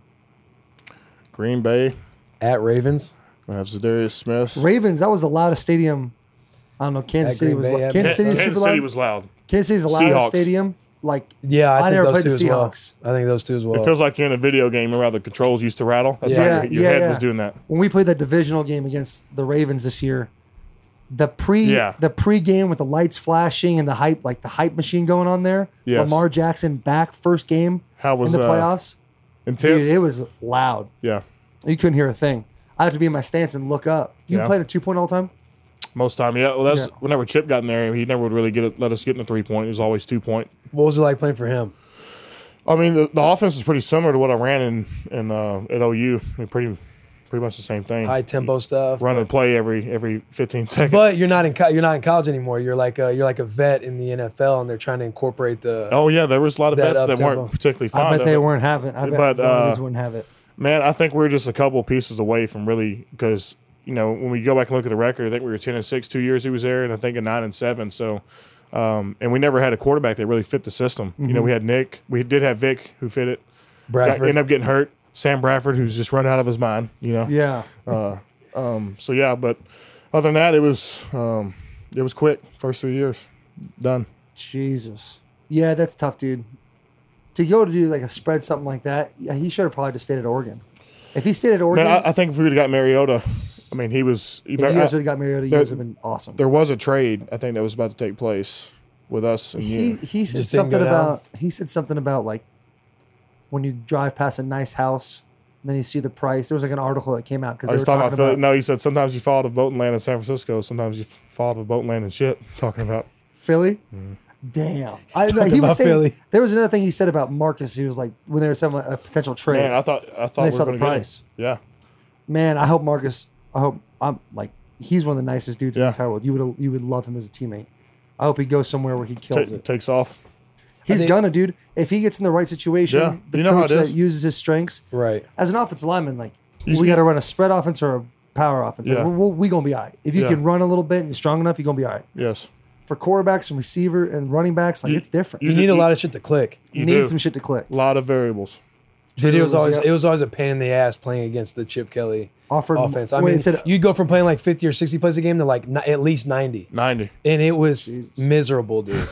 Green Bay. At Ravens. We have Zadarius Smith. Ravens, that was the loudest stadium. I don't know. Kansas At City Green was. Bay, Kansas City is super loud. was loud. Kansas City's the loudest Seahawks. stadium. Like, Yeah, I think never those played two the as well. Seahawks. I think those two as well. It feels like you're in a video game. Remember how the controls used to rattle? That's Yeah. how your head was doing that. When we played that divisional game against the Ravens this year, the pre-game with the lights flashing and the hype machine going on there. Yes. Lamar Jackson back first game How was in the playoffs. intense? Dude, it was loud. Yeah, You couldn't hear a thing. I'd have to be in my stance and look up. You Yeah. played a 2-point all the time? most time. Yeah, well, that's Yeah. whenever Chip got in there, he never would really let us get in a 3-point. It was always 2-point. What was it like playing for him? I mean, the offense is pretty similar to what I ran in at OU. I mean, pretty much the same thing. High tempo stuff. Run and play every 15 seconds. But you're not in college anymore. You're like a vet in the NFL, and they're trying to incorporate the. oh yeah, there was a lot of That bets that up-tempo. weren't particularly fond I bet of they it. weren't having. I bet But, the Ravens wouldn't have it. Man, I think we're just a couple pieces away from really because when we go back and look at the record, I think we were 10-6 2 years he was there, and I think a 9-7. So, and we never had a quarterback that really fit the system. We had Nick, we did have Vic who fit it. Bradford. Ended up getting hurt. Sam Bradford, who's just run out of his mind. Yeah. So yeah, but other than that, it was quick. First 3 years, done. Jesus. Yeah, that's tough, dude. To go to do like a spread something like that, yeah, he should have probably just stayed at Oregon. If he stayed at Oregon, Man, I think if we would have got Mariota, I mean, he was. if you guys would have got Mariota, you guys would have been awesome. There was a trade I think that was about to take place with us. And He you. said Just didn't go down? something about like when you drive past a nice house and then you see the price. There was like an article that came out because I they was were talking talking about Philly. about No, he said sometimes you fall out of boat and land in San Francisco. Sometimes you fall out of a boat and land in shit. Talking about Philly. Damn, he about was saying Philly. there was another thing he said about Marcus. He was like when they were saying a potential trade. man. I thought they we saw were the going to get him. price. Yeah, Man, I hope Marcus. I hope I'm like he's one of the nicest dudes in the Yeah. entire world. You would love him as a teammate. I hope he goes somewhere where he kills it. takes off. He's think- gonna, dude. If he gets in the right situation, Yeah, the you know how coach it that is. uses his strengths Right. as an offensive lineman, like He's we good. got to run a spread offense or a power offense. Like, Yeah. we gonna be all right. If you Yeah. can run a little bit and you're strong enough, you're gonna be all right. Yes, For quarterbacks and receiver and running backs, like You- it's different. You You, need a lot of shit to click. you need do. some shit to click. A lot of variables. Dude, it was always yeah. it was always a pain in the ass playing against the Chip Kelly Offered offense. I wait, mean, it said- you'd go from playing like 50 or 60 plays a game to like at least 90, 90. and it was Jesus. miserable, dude.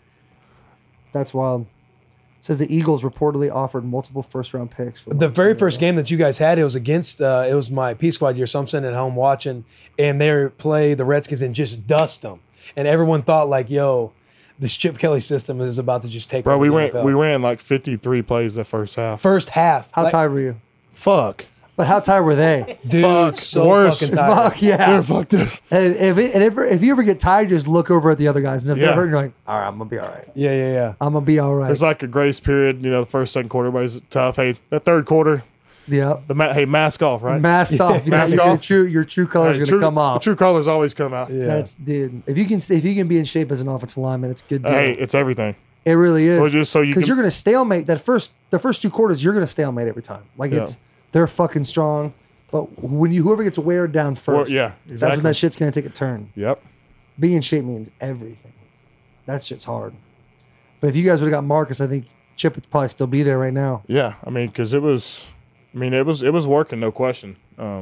that's wild. It says the Eagles reportedly offered multiple first round picks. For The Marcus very Mariota. first game that you guys had, it was against it was my P squad year, so I'm sitting at home watching, and they play the Redskins and just dust them, and everyone thought like, yo, this Chip Kelly system is about to just take Bro, over we the ran NFL. we ran like 53 plays that first half. First half. How like, tired were you? Fuck. But how tired were they? dude? Fuck, So worse. fucking tired. Fuck yeah. Dude, fuck this. And if you ever get tired, just look over at the other guys, and if Yeah. they're hurting, you're like, all right, I'm gonna be all right. Yeah, yeah, yeah. I'm gonna be all right. There's like a grace period, the first, second quarter, everybody's tough. Hey, that third quarter, Yeah. hey, mask off, right? Mask off. You know, Mask your off. your true colors Hey, are gonna come off. True colors always come out. Yeah. That's dude. If you can be in shape as an offensive lineman, it's a good. Deal. Hey, it's everything. It really is. Well, just so you because can- you're gonna stalemate the first 2 quarters. You're gonna stalemate every time. Like Yeah. they're fucking strong, but when whoever gets weared down first, yeah, that's when exactly. that shit's gonna take a turn. Yep. Being in shape means everything. That shit's hard. But if you guys would have got Marcus, I think Chip would probably still be there right now. Yeah, I mean, because it was working, no question.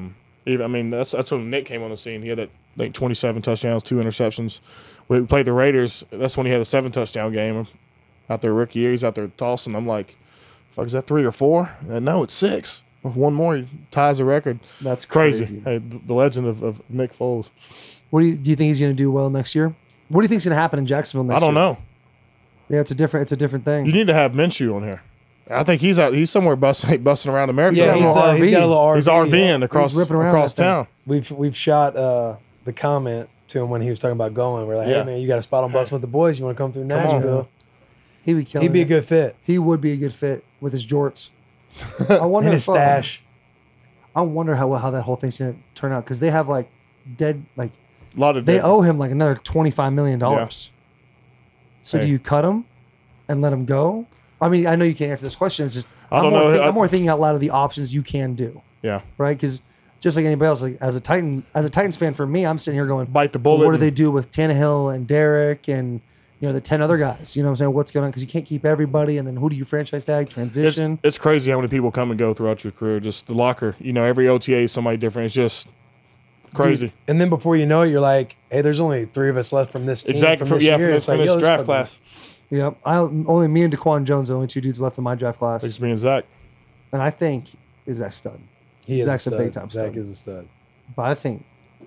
That's when Nick came on the scene. He had 27 touchdowns, 2 interceptions. We played the Raiders. That's when he had a 7 touchdown game out there rookie year. He's out there tossing. I'm like, fuck, is that 3 or 4? No, it's 6. With one more, he ties the record. That's Crazy. crazy. Hey, the legend of Nick Foles. What do you think he's going to do well next year? What do you think's going to happen in Jacksonville next I year? don't know. Yeah, it's a different thing. You need to have Minshew on here. I think he's out. He's somewhere busting around America. Yeah, got a little he's got a little RV. He's RVing across ripping around across that thing. town. We've shot the comment to him when he was talking about going. We're like, Yeah. hey man, you got a spot on Busting with the Boys. You want to come through Nashville? He would kill. He'd be a good fit. He would be a good fit with his jorts. I wonder And his if, stash. I wonder how that whole thing's going to turn out because they have like dead like A lot of they dead- owe him like another $25 million. So do Hey. you cut him and let him go? I mean, I know you can't answer this question. It's just I don't know. I'm more thinking out loud of the options you can do, Yeah, right? Because just like anybody else, like as a Titans fan, for me, I'm sitting here going, bite the bullet. what do and- they do with Tannehill and Derek and the 10 other guys? You know what I'm saying? What's going on? Because you can't keep everybody, and then who do you franchise tag transition? It's crazy how many people come and go throughout your career. Just the locker, every OTA is somebody different. It's just crazy. And then before you know it, you're like, hey, there's only 3 of us left from this team. Exactly. From From, this yeah, year. from It's this, like, from yo, this this draft fucking- class. Yep. Only me and Daquan Jones, the only 2 dudes left in my draft class, It's me and Zach. and I think is that stud. He is Zach's a a stud. big time Zach stud. is a stud. But I think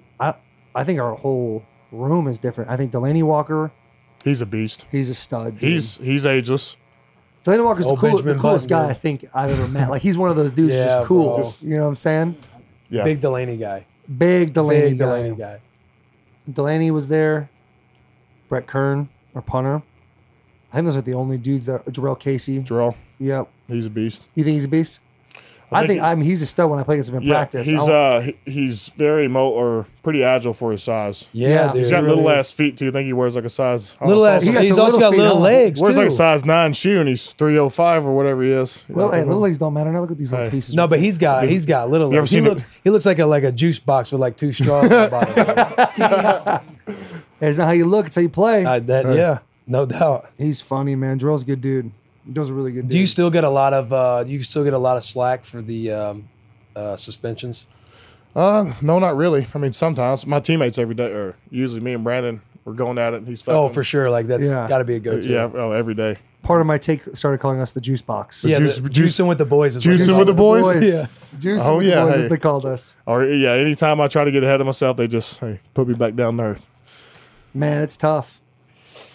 our whole room is different. I think Delaney Walker, He's a beast. he's a stud. Dude. He's ageless. Delaney Walker's the, Oh, the Benjamin coolest Button, guy dude. I think I've ever met. Like he's one of those dudes who's Yeah, just cool. bro. You know what I'm saying? Yeah. Big Delaney guy. Big Delaney Big guy. Delaney guy. Delaney was there. Brett Kern, our punter. I think those are the only dudes that Jarrell Casey. Jarrell. Yep. He's a beast. You think he's a beast? I think he's a stud when I play against him in practice. He's very pretty agile for his size. Yeah, Yeah. dude. He's got really little is. ass feet too. I think he wears like a size little ass. He got He's some also little got feet, little huh? legs Wears too. like a size 9 shoe and he's 305 or whatever he is. Well, hey, little legs don't matter. Now look at these little Hey. pieces. No, but he's got little You ever legs. He seen looks like a juice box with like 2 straws at the bottom. It's not how you look; it's how you play. Yeah, no doubt. He's funny, man. Jarrell's a good dude. He does a really good. Do you dude. still get a lot of slack for the suspensions? No, not really. I mean, sometimes my teammates every day, or usually me and Brandon, we're going at it. And he's Oh, for sure. Like that's Yeah. got to be a go-to. yeah, every day. Part of my take started calling us the juice box. Yeah, Juice- juicing with the boys is what juicing they with the call it. boys? Yeah. Juice Oh, with the yeah, boys, hey. as they called us. Or yeah, anytime I try to get ahead of myself, they just put me back down to earth. Man, it's tough.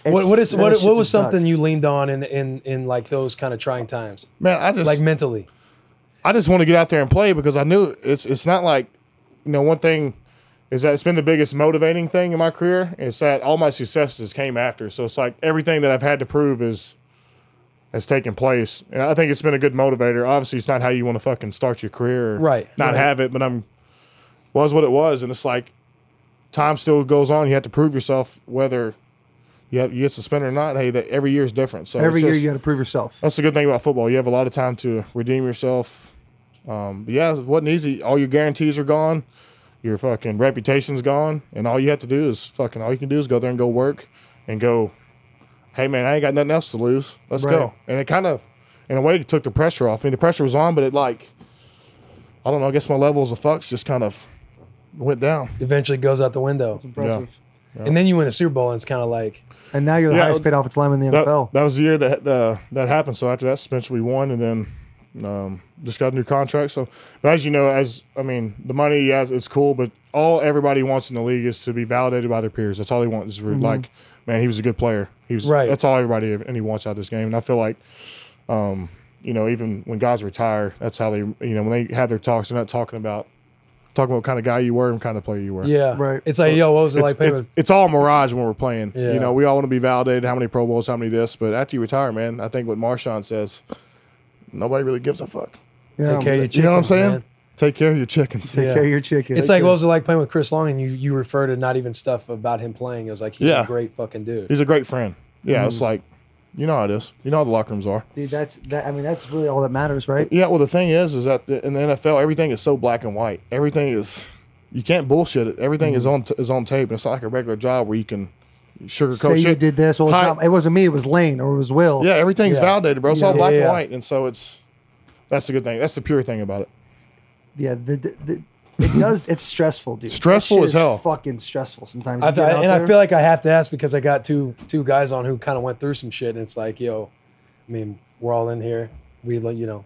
What that shit was just something sucks. you leaned on in like those kind of trying times, Man, like mentally? I just want to get out there and play because I knew it's not like, one thing is that it's been the biggest motivating thing in my career. Is that all my successes came after. So it's like everything that I've had to prove has taken place. And I think it's been a good motivator. Obviously, it's not how you want to fucking start your career or Right, not right. have it, but was what it was. And it's like time still goes on. You have to prove yourself whether you get suspended or not. Hey, that every year is different. So Every it's year just- you got to prove yourself. that's the good thing about football. You have a lot of time to redeem yourself. But yeah, it wasn't easy. All your guarantees are gone. Your fucking reputation's gone. And all you have to do is all you can do is go there and go work and go, hey, man, I ain't got nothing else to lose. Let's Right. go. And it kind of, in a way, took the pressure off. I mean, the pressure was on, but it I don't know, I guess my levels of fucks just kind of went down. Eventually goes out the window, It's impressive. and then you win a Super Bowl, and it's kind of like, And now you're the Yeah, highest paid offensive lineman in the NFL. That was the year that happened. So after that suspension, we won, and then just got a new contract. So, but as you know, the money, yeah, it's cool, but everybody wants in the league is to be validated by their peers. That's all they want. Is like, man, he was a good player. He was Right. That's all everybody wants out of this game. And I feel like, even when guys retire, that's how they, when they have their talks, they're not talking about what kind of guy you were and what kind of player you were. yeah, Right. It's like, yo, what was it like playing with? It's all mirage when we're playing. Yeah. We all want to be validated. How many Pro Bowls? How many this? But after you retire, man, I think what Marshawn says, nobody really gives a fuck. Yeah. Take care of your chickens, You know what I'm saying? man. Take care of your chickens. Take Yeah. care of your chicken. It's like, what was it like playing with Chris Long, and you refer to not even stuff about him playing. It was like, he's Yeah. a great fucking dude. He's a great friend. Yeah, it's like, you know how it is. You know how the locker rooms are. Dude, that's really all that matters, right? Yeah, well, the thing is that in the NFL, everything is so black and white. Everything is, you can't bullshit it. Everything is on tape. And it's not like a regular job where you can sugarcoat Say shit. you did this. Well, it wasn't me. It was Lane or it was Will. Yeah, everything's Yeah. validated, bro. It's all Yeah, black yeah, and yeah. white. And so that's the good thing. That's the pure thing about it. Yeah. It does. It's stressful, dude. Stressful That shit as hell. is fucking stressful sometimes. You I get out and I there- feel like I have to ask because I got two guys on who kind of went through some shit, and it's like, yo, I mean, we're all in here. We,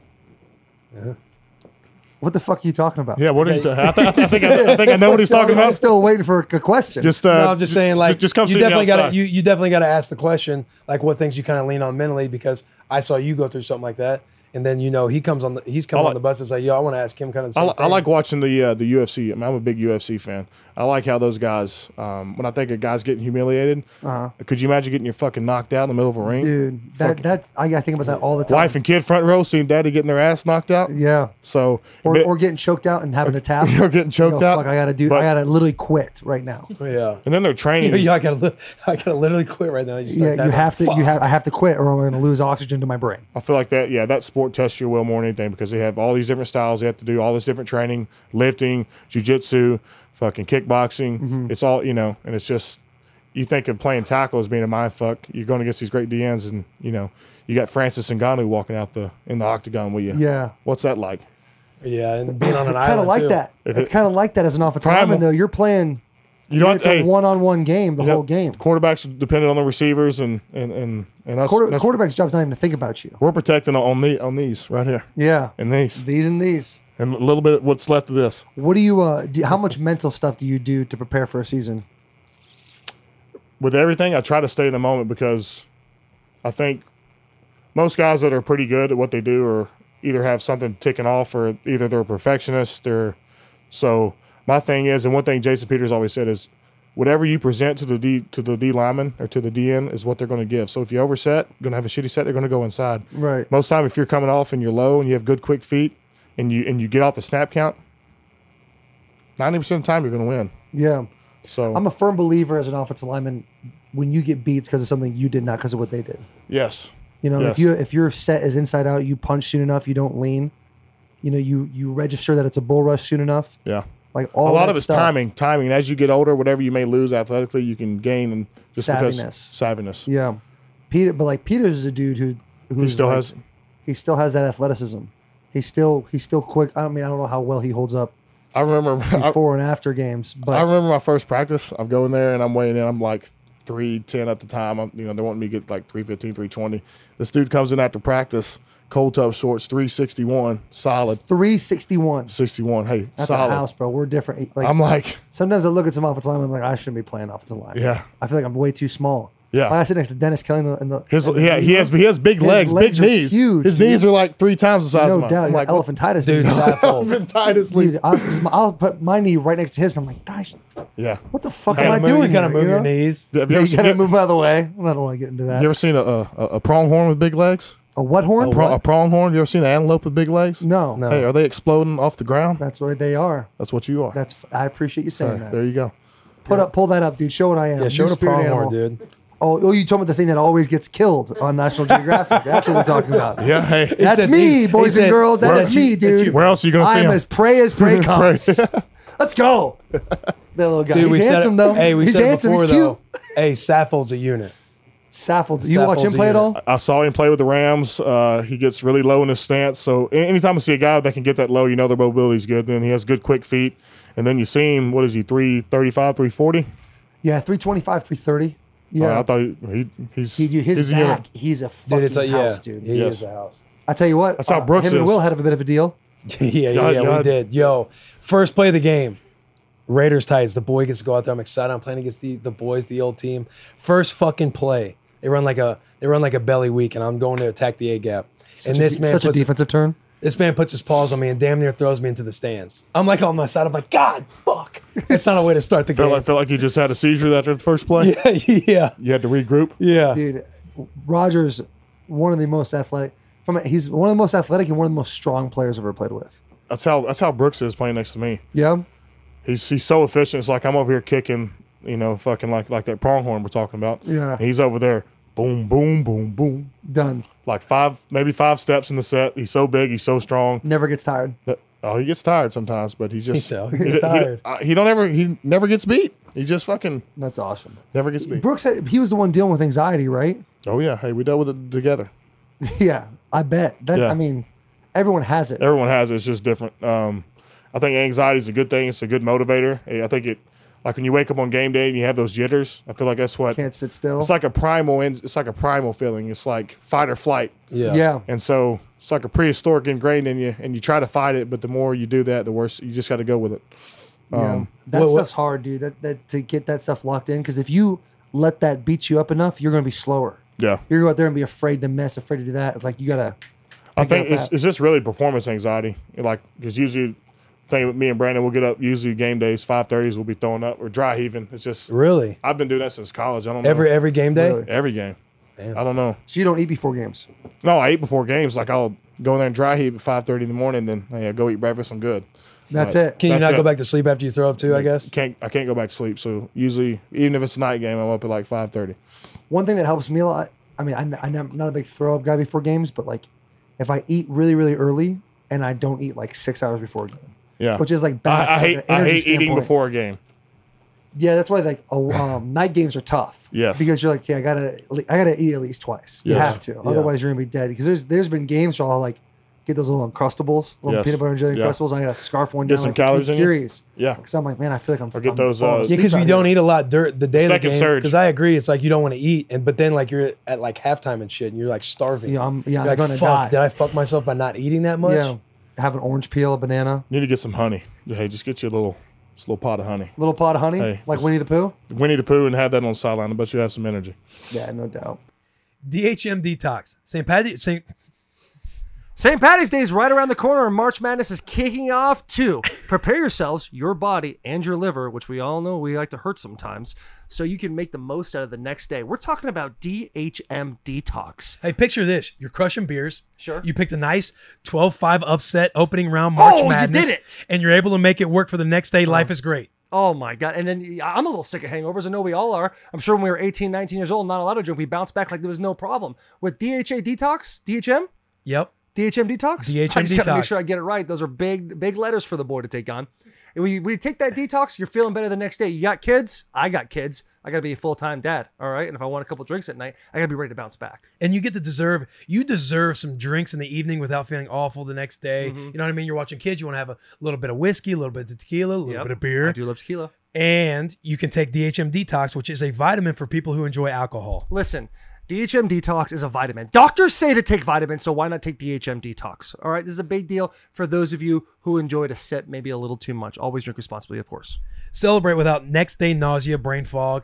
what the fuck are you talking about? Yeah, what are you talking about? I think I know what he's talking I'm about. still waiting for a question. Just no, I'm just saying, like, just come you see me definitely got outside. to you definitely got to ask the question, like, what things you kind of lean on mentally, because I saw you go through something like that, and then he's coming on the bus and say, yo, I want to ask him kind of the same I thing. like watching the UFC. I mean, I'm a big UFC fan. I like how those guys, when I think a guy's getting humiliated, could you imagine getting your fucking knocked out in the middle of a ring? Dude, I think about that all the time. Wife and kid front row seeing daddy getting their ass knocked out. Yeah. So Or getting choked out and having to tap. you're getting choked Yo, out. Fuck, I But- gotta literally quit right now. Yeah. And then they're training. Yeah, I gotta literally quit right now. You start Yeah, tapping. I have to quit or I'm gonna lose oxygen to my brain. I feel like that sport tests your will more than anything because they have all these different styles. They have to do all this different training, lifting, jiu-jitsu, fucking kickboxing. It's all, and it's just, you think of playing tackle as being a mind fuck. You're going against these great DNs and, you got Francis Ngannou walking out in the octagon with you. Yeah. What's that like? Yeah, and being on an It's kind island of like too. that. It's kind of like that as an offensive Primal. lineman, though. You're playing. You don't It's a one-on-one game the whole game. Quarterbacks are dependent on the receivers and us. Quarterback's job's not even to think about you. We're protecting on these right here Yeah. and these These and these. and a little bit of what's left of this. What do you how much mental stuff do you do to prepare for a season? With everything, I try to stay in the moment because I think most guys that are pretty good at what they do or either have something ticking off or either they're a perfectionist or so my thing is, and one thing Jason Peters always said is whatever you present to the D lineman or to the DN is what they're going to give. So if you overset, going to have a shitty set, they're going to go inside. Right. Most time if you're coming off and you're low and you have good quick feet and you get off the snap count, 90% of the time you're going to win. Yeah. So I'm a firm believer as an offensive lineman when you get beats because of something you did, not because of what they did. yes. You know, Yes. if your set is inside out, you punch soon enough, you don't lean. You know, you register that it's a bull rush soon enough. Yeah. Like all A lot that of it's stuff. timing. Timing. As you get older, whatever you may lose athletically, you can gain and just because Savviness. savviness. Yeah. Peters is a dude who He still has. he still has that athleticism. He's still quick. I don't know how well he holds up I remember. before and after games, I but remember my first practice. I'm going there and I'm weighing in. I'm like 310 at the time. They want me to get like 315, 320. This dude comes in after practice, cold tub shorts, 361, solid. 361. 61. Hey, That's solid. a house, bro. We're different. Like I'm like, sometimes I look at some offensive linemen, I'm like, I shouldn't be playing offensive line. yeah. I feel like I'm way too small. Yeah. I sit next to Dennis Kelly in the He has big legs, big legs are knees. huge, His dude. knees are like 3 times the size of no mine. doubt. I'm Like like, elephantitis, Dude, dude. Saffold. Dude, I'll put my knee right next to his, and I'm like, gosh, yeah. what the fuck You am I gotta move, doing? you gotta here, move you your know? knees. Have Yeah, you you ever, gotta move out of the way. I don't want to get into that. you ever seen a pronghorn with big legs? A what horn? what? A pronghorn? You ever seen an antelope with big legs? No, No. Hey, are they exploding off the ground? that's what they are. That's what you are. I appreciate you saying There that. you go. Pull that up, dude. Show what I am. Yeah, show New the spirit pronghorn, animal. dude. Oh, you told me the thing that always gets killed on National Geographic. That's what we're talking about. Yeah. Hey, That's said- me, he boys said- and girls. That Where- is me, that's you. dude. where else are you gonna see I'm him? as prey comes. Let's go. That little guy. Dude, He's handsome, though. Hey, we He's said handsome. before He's cute. though. Hey, Saffold's a unit. Saffold. You watch him Saffold's a play at all? unit. I saw him play with the Rams. He gets really low in his stance. So anytime I see a guy that can get that low, you know their mobility's good. And he has good quick feet. And then you see him. What is he? 335, 340. Yeah, 325, 330. Yeah. I thought he's His a unit. back, he's a fucking Dude, it's like house, yeah, dude. he Yes. is a house. I tell you what, That's how Brooks him and is. Will had a bit of a deal. Yeah, God. we did. Yo, first play of the game. Raiders Titans. The boy gets to go out there. I'm excited. I'm playing against the boys, the old team. First fucking play. They run like a belly week, and I'm going to attack the A gap. And this man Such a puts defensive turn. this man puts his paws on me and damn near throws me into the stands. I'm like on my side. I'm like, God, fuck. That's not a way to start the game. Felt like he just had a seizure after the first play. yeah. You had to regroup. Yeah. Dude, Rogers, one of the most athletic. He's one of the most athletic and one of the most strong players I've ever played with. That's how Brooks is playing next to me. Yeah. He's so efficient. It's like I'm over here kicking, fucking like that pronghorn we're talking about. Yeah. And he's over there, boom, boom, boom, boom, Done. like maybe five steps in the set. He's so big. He's so strong. Never gets tired. Oh, he gets tired sometimes, but he just He gets tired. He never gets beat. He just fucking That's awesome. never gets beat. Brooks, he was the one dealing with anxiety, right? Oh yeah, hey, we dealt with it together. Yeah, I bet. Yeah. I mean, everyone has it. Everyone has it. It's just different. I think anxiety is a good thing. It's a good motivator. I think it, like when you wake up on game day and you have those jitters. I feel like that's what Can't sit still. it's like a primal. It's like a primal feeling. It's like fight or flight. Yeah. Yeah. And so it's like a prehistoric ingrained in you, and you try to fight it, but the more you do that, the worse. You just got to go with it. Yeah. That what- stuff's hard, dude. That to get that stuff locked in, because if you let that beat you up enough, you're going to be slower. Yeah, You're going to go out there and be afraid to miss, afraid to do that. It's like you got to. I think up it's just really performance anxiety. Like because usually, thing with me and Brandon, we'll get up usually game days 5:30s. We'll be throwing up or dry heaving. It's just Really? I've been doing that since college. I don't know Every game day? Really? every game. Damn. I don't know. So you don't eat before games. No, I eat before games. Like I'll go in there and dry heat at 5:30 in the morning. Then go eat breakfast. I'm good. That's Right. it. Can you That's not go it. back to sleep after you throw up too, I guess? I can't go back to sleep. So usually, even if it's a night game, I'm up at like 5:30. One thing that helps me a lot. I mean, I'm not a big throw up guy before games, but like if I eat really, really early and I don't eat like 6 hours before a game, Yeah, which is like bad. I from hate an I energy hate eating standpoint. before a game. Yeah, that's why like night games are tough. Yes. because you're like, yeah, I gotta eat at least twice. You Yes. have to, otherwise you're gonna be dead. Because there's been games where I'll like get those little Uncrustables, little Yes. peanut butter and jelly Yeah. Uncrustables. I gotta scarf one Get down some like between calories in you? series. Yeah, Because I'm like, man, I feel like I'm. get I'm those, falling yeah, Yeah, asleep because out you here. don't eat a lot the day of the Second game. surge. Because I agree, it's like you don't want to eat, but then like you're at like halftime and shit, and you're like starving. Yeah, I'm You're like, gonna fuck, die. did I fuck myself by not eating that much? Yeah, have an orange peel, a banana, need to get some honey. Hey, just get you a little pot of honey. little pot of honey, Hey, like just- Winnie the Pooh. Winnie the Pooh and have that on the sideline. I bet you have some energy. Yeah, no doubt. DHM detox. St. Patty's Day is right around the corner, and March Madness is kicking off too. Prepare yourselves, your body, and your liver, which we all know we like to hurt sometimes, so you can make the most out of the next day. We're talking about DHM Detox. Hey, picture this. You're crushing beers. Sure. You picked a nice 12-5 upset opening round March Oh, you Madness. did it! And you're able to make it work for the next day. Life is great. Oh my God. And then I'm a little sick of hangovers. I know we all are. I'm sure when we were 18, 19 years old, not allowed to drink, we bounced back like there was no problem. With DHA Detox, DHM? Yep. DHM Detox? DHM I just gotta make Detox. sure I get it right. Those are big letters for the boy to take on. And we take that detox, you're feeling better the next day. You got kids? I got kids. I gotta be a full-time dad. All right. And if I want a couple drinks at night, I gotta be ready to bounce back. And you deserve some drinks in the evening without feeling awful the next day. You know what I mean? You're watching kids. You want to have a little bit of whiskey, a little bit of tequila, a little Yep. bit of I beer. do love tequila. And you can take DHM Detox, which is a vitamin for people who enjoy alcohol. Listen, DHM Detox is a vitamin. Doctors say to take vitamins, so why not take DHM Detox? All right, this is a big deal for those of you who enjoy to sip maybe a little too much. Always drink responsibly, of course. Celebrate without next day nausea, brain fog,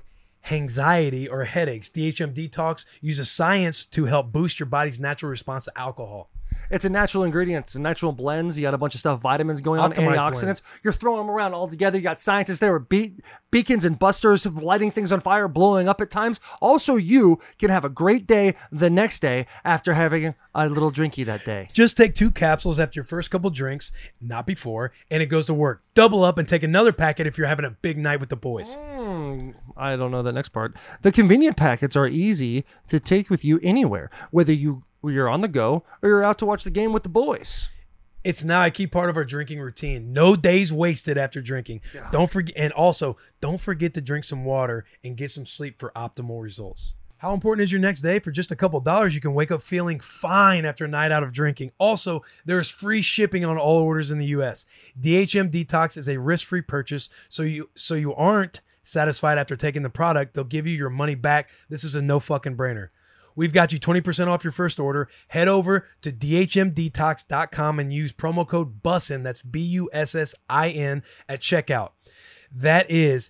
anxiety, or headaches. DHM Detox uses science to help boost your body's natural response to alcohol. It's a natural ingredient. It's a natural blends. You got a bunch of stuff, vitamins going on, Optimized antioxidants. blend. You're throwing them around all together. You got scientists there with beacons and busters lighting things on fire, blowing up at times. Also, you can have a great day the next day after having a little drinky that day. Just take 2 capsules after your first couple drinks, not before, and it goes to work. Double up and take another packet if you're having a big night with the boys. I don't know the next part. The convenient packets are easy to take with you anywhere, whether you're on the go or you're out to watch the game with the boys. It's now a key part of our drinking routine. No days wasted after drinking. Don't forget, and also don't forget to drink some water and get some sleep for optimal results. How important is your next day? For just a couple dollars, you can wake up feeling fine after a night out of drinking. Also, there's free shipping on all orders in the US. DHM Detox is a risk-free purchase, so you aren't satisfied after taking the product. They'll give you your money back. This is a no fucking brainer. We've got you 20% off your first order. Head over to dhmdetox.com and use promo code BUSSIN, that's BUSSIN, at checkout. That is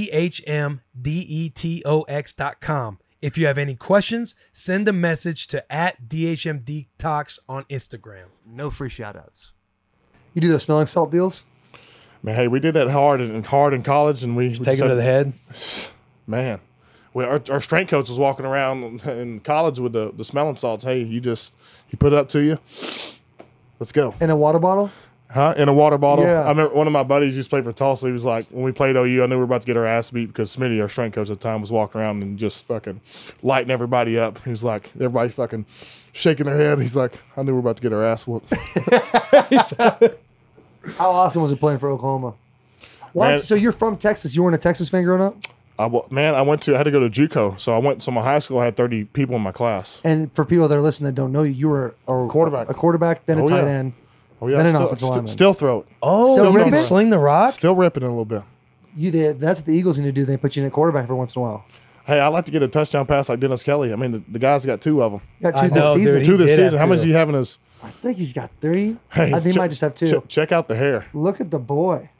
dhmdetox.com. If you have any questions, send a message to @DHMDetox on Instagram. No free shout-outs. You do those smelling salt deals? Man, hey, we did that hard in college, and we Take them to the head. Man, our strength coach was walking around in college with the smelling salts. Hey, he put it up to you. Let's go. In a water bottle? Huh? In a water bottle? Yeah. I remember one of my buddies used to play for Tulsa. He was like, when we played OU, I knew we were about to get our ass beat because Smitty, our strength coach at the time, was walking around and just fucking lighting everybody up. He was like, everybody fucking shaking their head. He's like, I knew we were about to get our ass whooped. How awesome was it playing for Oklahoma? What? Man. So you're from Texas. You weren't a Texas fan growing up? I had to go to JUCO. So my high school had 30 people in my class. And for people that are listening that don't know you, you were a quarterback, then a Oh, tight yeah. end, Oh, yeah. then an Still, offensive lineman. still throw it. Oh, Still you can ripping? sling the rock? Still ripping it a little bit. That's what the Eagles need to do. They put you in at quarterback for once in a while. Hey, I'd like to get a touchdown pass like Dennis Kelly. I mean, the guy's got 2 of them. You got I 2 this know, dude. season. He 2 this did have season. How much 2. do you have in his? I think he's got 3. Hey, I think he might just have 2. Check out the hair. Look at the boy.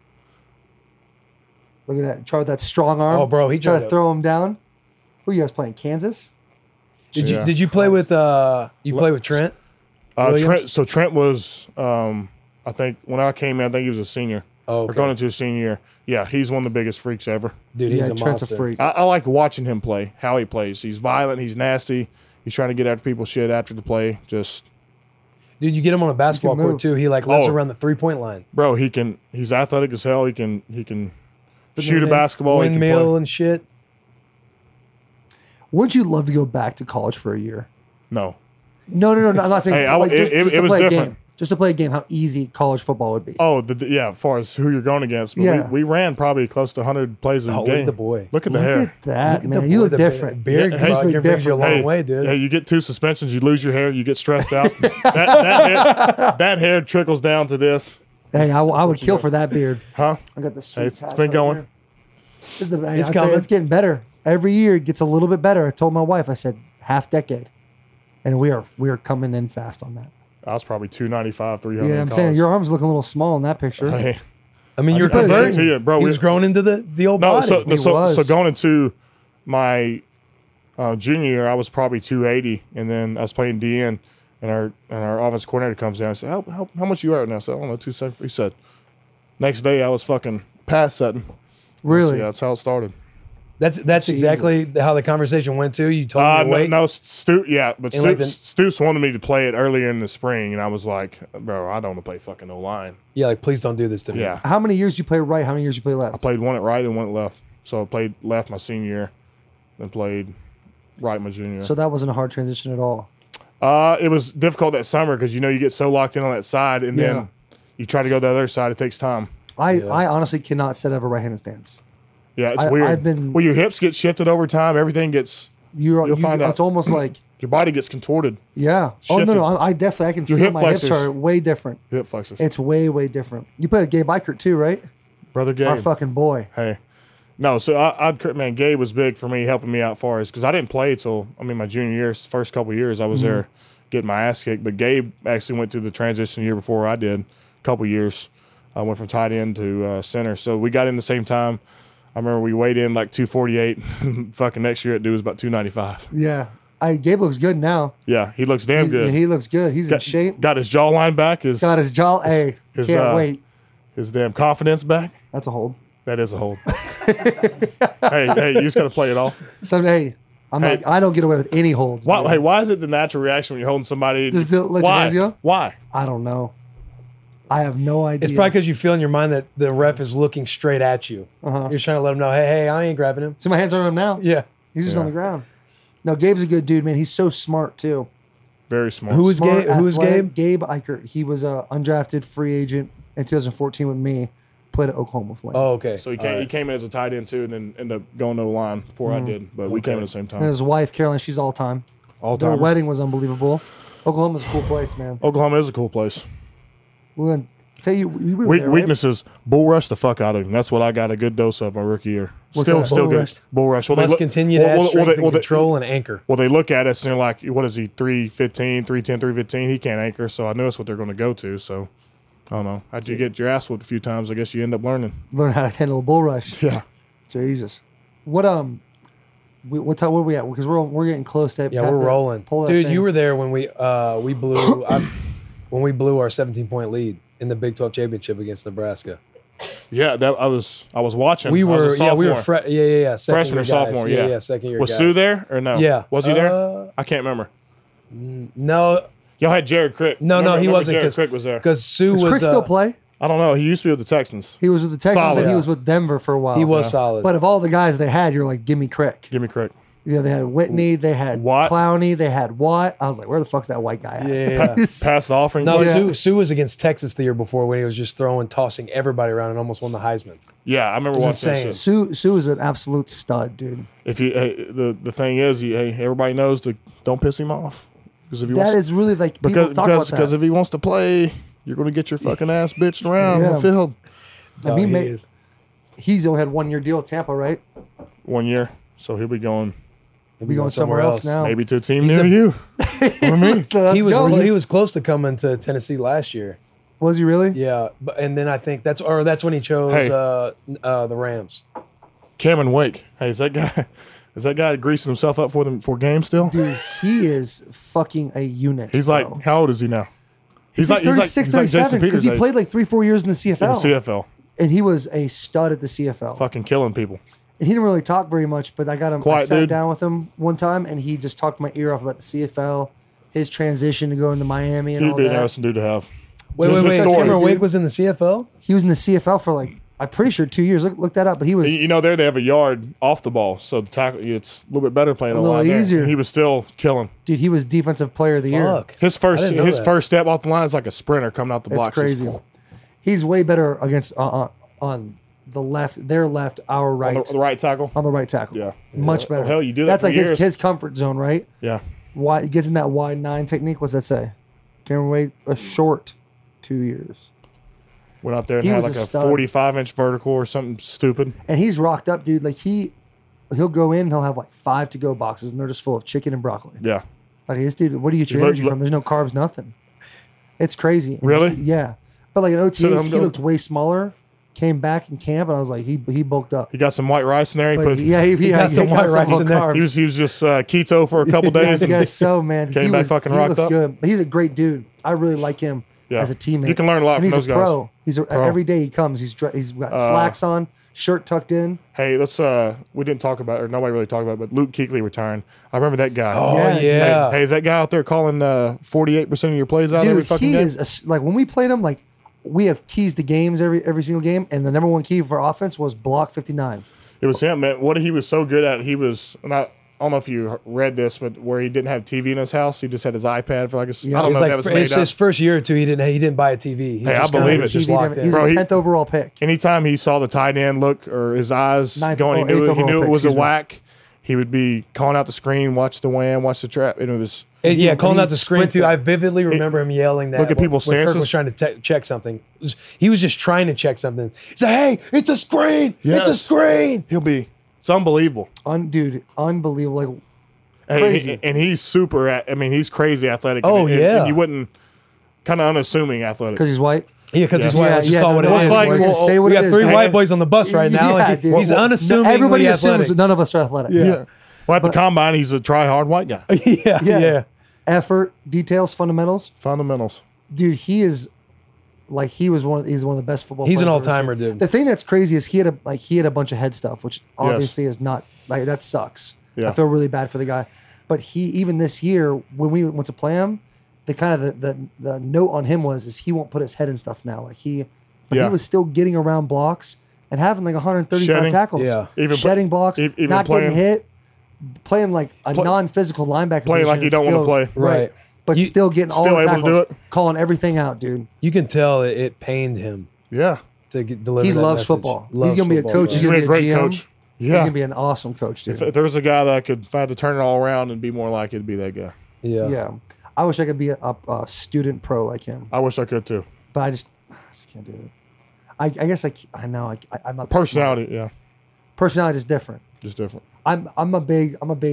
Look at that. Try with that strong arm. Oh, bro, he try tried to to- throw him down. Who you guys playing? Kansas? Yeah. Did you play with play with Trent? Williams? Trent was, I think when I came in, I think he was a senior. Oh, Or okay. going into his senior year. Yeah, he's one of the biggest freaks ever. Dude, he's Yeah, a Trent's monster. a freak. I like watching him play, how he plays. He's violent. He's nasty. He's trying to get after people's shit after the play. Just, Dude, you get him on a basketball move. court too. He like lets Oh. around the 3-point line. bro, he's athletic as hell. He can shoot a man. basketball. He can Windmill play. and shit. Wouldn't you love to go back to college for a year? No. No. I'm not saying Hey, just it to was play a different. game. Just to play a game, how easy college football would be. Oh, as far as who you're going against. But Yeah. we ran probably close to 100 plays a Oh, look game. at the boy. Look at the Look hair. at that, Look at man. the You boy, look the different. Beard Yeah, hey, fucking look brings you a long Hey, way, dude. Hey, you get 2 suspensions, you lose your hair, you get stressed out. that hair trickles down to this. Hey, I would kill for that beard. Huh? I got the sweet It's patch been right going. here. This is the, It's I'll tell you, coming. it's getting better. Every year it gets a little bit better. I told my wife, I said, half decade. And we are coming in fast on that. I was probably 295, 300. Yeah, in I'm saying college. your arm's looking a little small in that picture. Hey, I mean, you're I guarantee converting. you, bro, He we- was growing into the old no, body. so going into my junior year, I was probably 280, and then I was playing DN, and our offense coordinator comes down and said, "How much you are now?" I said, "I don't know, 270." He said, "Next day, I was fucking pass setting." Really? Yeah, that's how it started. That's exactly how the conversation went too. You told me to wait. No, Stu. Yeah, but And like Stoops wanted me to play it earlier in the spring, and I was like, "Bro, I don't want to play fucking O-line." Yeah, like please don't do this to me. Yeah, How many years you play right? How many years you play I left? played one at right and one at left. So I played left my senior year, then played right my junior. So that wasn't a hard transition at all. It was difficult that summer because you get so locked in on that side, and Yeah. then you try to go to the other side. It takes time. I honestly cannot set up a right-handed stance. Yeah, it's I- weird. I've been- well, your hips get shifted over time. Everything gets You'll find out. It's almost like, your body gets contorted. yeah. Oh, Shifted. no. I definitely, I can Your feel hip my flexors. hips are way different. Hip flexors. It's way, way different. You play with Gabe Eichert too, right? Brother Gabe. Our fucking boy. Hey, no. So man, Gabe was big for me, helping me out far as because I didn't play till my junior year. First couple years I was there getting my ass kicked. But Gabe actually went through the transition year before I did. A couple years, I went from tight end to center. So we got in the same time. remember we weighed in like 248. Fucking next year, that dude was about 295. Yeah. Gabe looks good now. Yeah, he looks damn good. He looks good. He's in shape. Got his jawline back. Got his jaw. Hey, can't wait. His damn confidence back. That's a hold. That is a hold. hey, you just got to play it off. So, hey, I don't get away with any holds. Why, dude. hey, why is it the natural reaction when you're holding somebody? Just let your why? hands go? Why? I don't know. I have no idea. It's probably because you feel in your mind that the ref is looking straight at you. You're trying to let him know, hey, I ain't grabbing him. See, my hands are on him now. Yeah. He's just on the ground. No, Gabe's a good dude, man. He's so smart, too. Very smart. Who is Smart, Gabe? Who is athletic. Gabe? Gabe Eichert. He was an undrafted free agent in 2014 with me. Played at Oklahoma Flame. Oh, okay. So he came in as a tight end too, and then ended up going to the line before I did. But we came at the same And time. his wife, Caroline, she's all time. All Their time. wedding was unbelievable. Oklahoma's a cool place, man. Oklahoma is a cool place. We're going to tell you, we were there, right? Weaknesses: bull rush the fuck out of him. That's what I got a good dose of my rookie year. What's Still that? good. Bull rush? Bull rush. Well, Must continue to add strength and control and anchor. Well, they look at us and they're like, "What is he? 315, 310, 315? He can't anchor." So I know that's what they're going to go to. So I don't know. After you get your ass whooped a few times, I guess you end up learning. Learn how to handle a bull rush. Yeah. Jesus. What what time? Where are we at? Because we're getting close to. Yeah, we're rolling. Dude, you were there when we blew when we blew our 17-point lead in the Big 12 championship against Nebraska. Yeah, I was watching. We I was were a sophomore. second Freshman or year sophomore. guys. Yeah, second year Was guys. Sue there or no? Yeah. Was he there? I can't remember. No, Y'all had Jared Crick. no, Remember- he remember wasn't Jared Crick was there. because Sue Does was Crick still play? I don't know. He used to be with the Texans. He was with the Texans, Solid. but he was with Denver for a while. he was solid. But of all the guys they had, you're like, give me Crick. Give me Crick. Yeah, they had Whitney, they had Watt. Clowney, they had Watt. I was like, where the fuck's that white guy at? yeah. Pass the offering. No, play. Sue was against Texas the year before when he was just tossing everybody around and almost won the Heisman. Yeah, I remember was watching that insane. shit. Sue is an absolute stud, dude. If you, the thing is, everybody knows to don't piss him off because if he That wants, is really like people because talk about that. because if he wants to play, you're going to get your fucking ass bitched around Yeah. the field. I Oh, mean, he ma- is. he's only had 1 year deal with Tampa, right? 1 year, so he'll be going He'll We going somewhere else now. maybe to a team He's near a- you. Or me. So let's He was go. he was close to coming to Tennessee last year. Was he really? Yeah, but and then I think that's when he chose Hey. the Rams. Cameron Wake. Hey, is that guy greasing himself up for them for games still? Dude, he is fucking a unit. He's like, bro. how old is he now? He's like 36, 37 because he played like 3-4 years in the in CFL. the CFL, And he was a stud at the CFL. fucking killing people. And he didn't really talk very much, but I got him. I Quiet sat dude. down with him one time, and he just talked my ear off about the CFL, his transition to go into Miami and He'd all be an that. interesting dude to have. Wait, Just a story. Cameron dude. Wake was in the CFL. He was in the CFL for like, I'm pretty sure 2 years. Look that up. But he was You know, there they have a yard off the ball, so the tackle it's a little bit better playing A a little line there. easier. And he was still killing. dude. He was defensive player of the year. Fuck. His I first didn't know that. first step off the line is like a sprinter coming out the It's blocks. Just crazy. He's way better against on the left, their left, our right, on the right tackle. on the right tackle. Yeah. much better. Hell, you do that That's for like years. his comfort zone, right? Yeah. Why he gets in that wide 9 technique? What's that say? Cameron Wake, a short 2 years. Went out there and He had was like a a stud. 45-inch vertical or something stupid. And he's rocked up, dude. Like he'll go in and he'll have like 5 to-go boxes, and they're just full of chicken and broccoli. Yeah. Like this dude, where do you get your Look- energy from? There's no carbs, nothing. It's crazy. And Really? yeah. But like in OTAs, he I'm- looked way smaller. Came back in camp, and I was like, he bulked up. He got some white rice in there. He But put, yeah, he got some white rice more in there. carbs. he was just keto for a couple days. That and guy's so man. Came back fucking he rocked looks up. good. He's a great dude. I really like him Yeah. as a teammate. You can learn a lot and from he's those a guys. pro. Every day he comes. He's got slacks on, shirt tucked in. Hey, let's we didn't talk about, or nobody really talked about it, but Luke Kuechly retiring. I remember that guy. Oh Yeah, yeah. Hey, is that guy out there calling 48% of your plays out every Dude, fucking he game? is like when we played him, like we have keys to games every single game, and the number one key for offense was block 59. It was him, man. What he was so good at, he was, and I don't know if you read this, but where he didn't have TV in his house, he just had his iPad for like a, I don't It was know if like that was it's made his up. first year or two. He didn't buy a TV. He Hey, I just kinda believe was it. Just TV locked never- in. he's Bro, a he- 10th overall pick. Anytime he saw the tight end look or his eyes Ninth- going, he eighth knew it overall pick, was a excuse me. whack. He would be calling out the screen, watch the wham, watch the trap. And it was, Yeah, calling he'd out the screen sprint too. it. I vividly remember him yelling that. Look at people's when Kirk stances. was trying to check something. He was just trying to check something. He said, "Hey, it's a screen! It's a Yes. screen!" he'll be, it's unbelievable. Dude, unbelievable. Like Hey, Crazy. and he's super, he's crazy athletic. Oh, and yeah. and you wouldn't, kind of unassuming athletic. because he's white. Yeah, because he's Yeah. white. Let's just call it what it no, is. it's like, boys. well, say what we it got is, three man. white boys on the bus right now. Yeah, and dude. he's unassuming. Everybody assumes athletic. that none of us are athletic. Yeah. Well, at the combine, he's a try-hard white guy. yeah. Effort, details, fundamentals. Fundamentals. Dude, he is like he's one of the best football He's an players I've ever all-timer, seen. dude. The thing that's crazy is he had a bunch of head stuff, which obviously is not like that sucks. Yeah. I feel really bad for the guy. But he even this year when we went to play him, the kind of the note on him is he won't put his head in stuff now. Like he was still getting around blocks and having like 135 Shedding. tackles. Yeah. Even shedding blocks, even not playing- getting hit, playing like a non-physical linebacker. Playing like position you and don't wanna still- play. Right. But You- still getting all still the able to tackles, do it. calling everything out, dude. You can tell it pained him Yeah. to deliver. He that loves message. football. Loves He's gonna be a football, coach. bro. He's He's gonna gonna be a great GM. coach. He's Yeah. gonna be an awesome coach, dude. If there was a guy that if I had to turn it all around and be more like, it'd be that guy. Yeah. I wish I could be a student pro like him, I wish I could too. but I just can't do it. I guess I know I'm not that Personality, yeah, smart. Personality is different. just different. I'm a big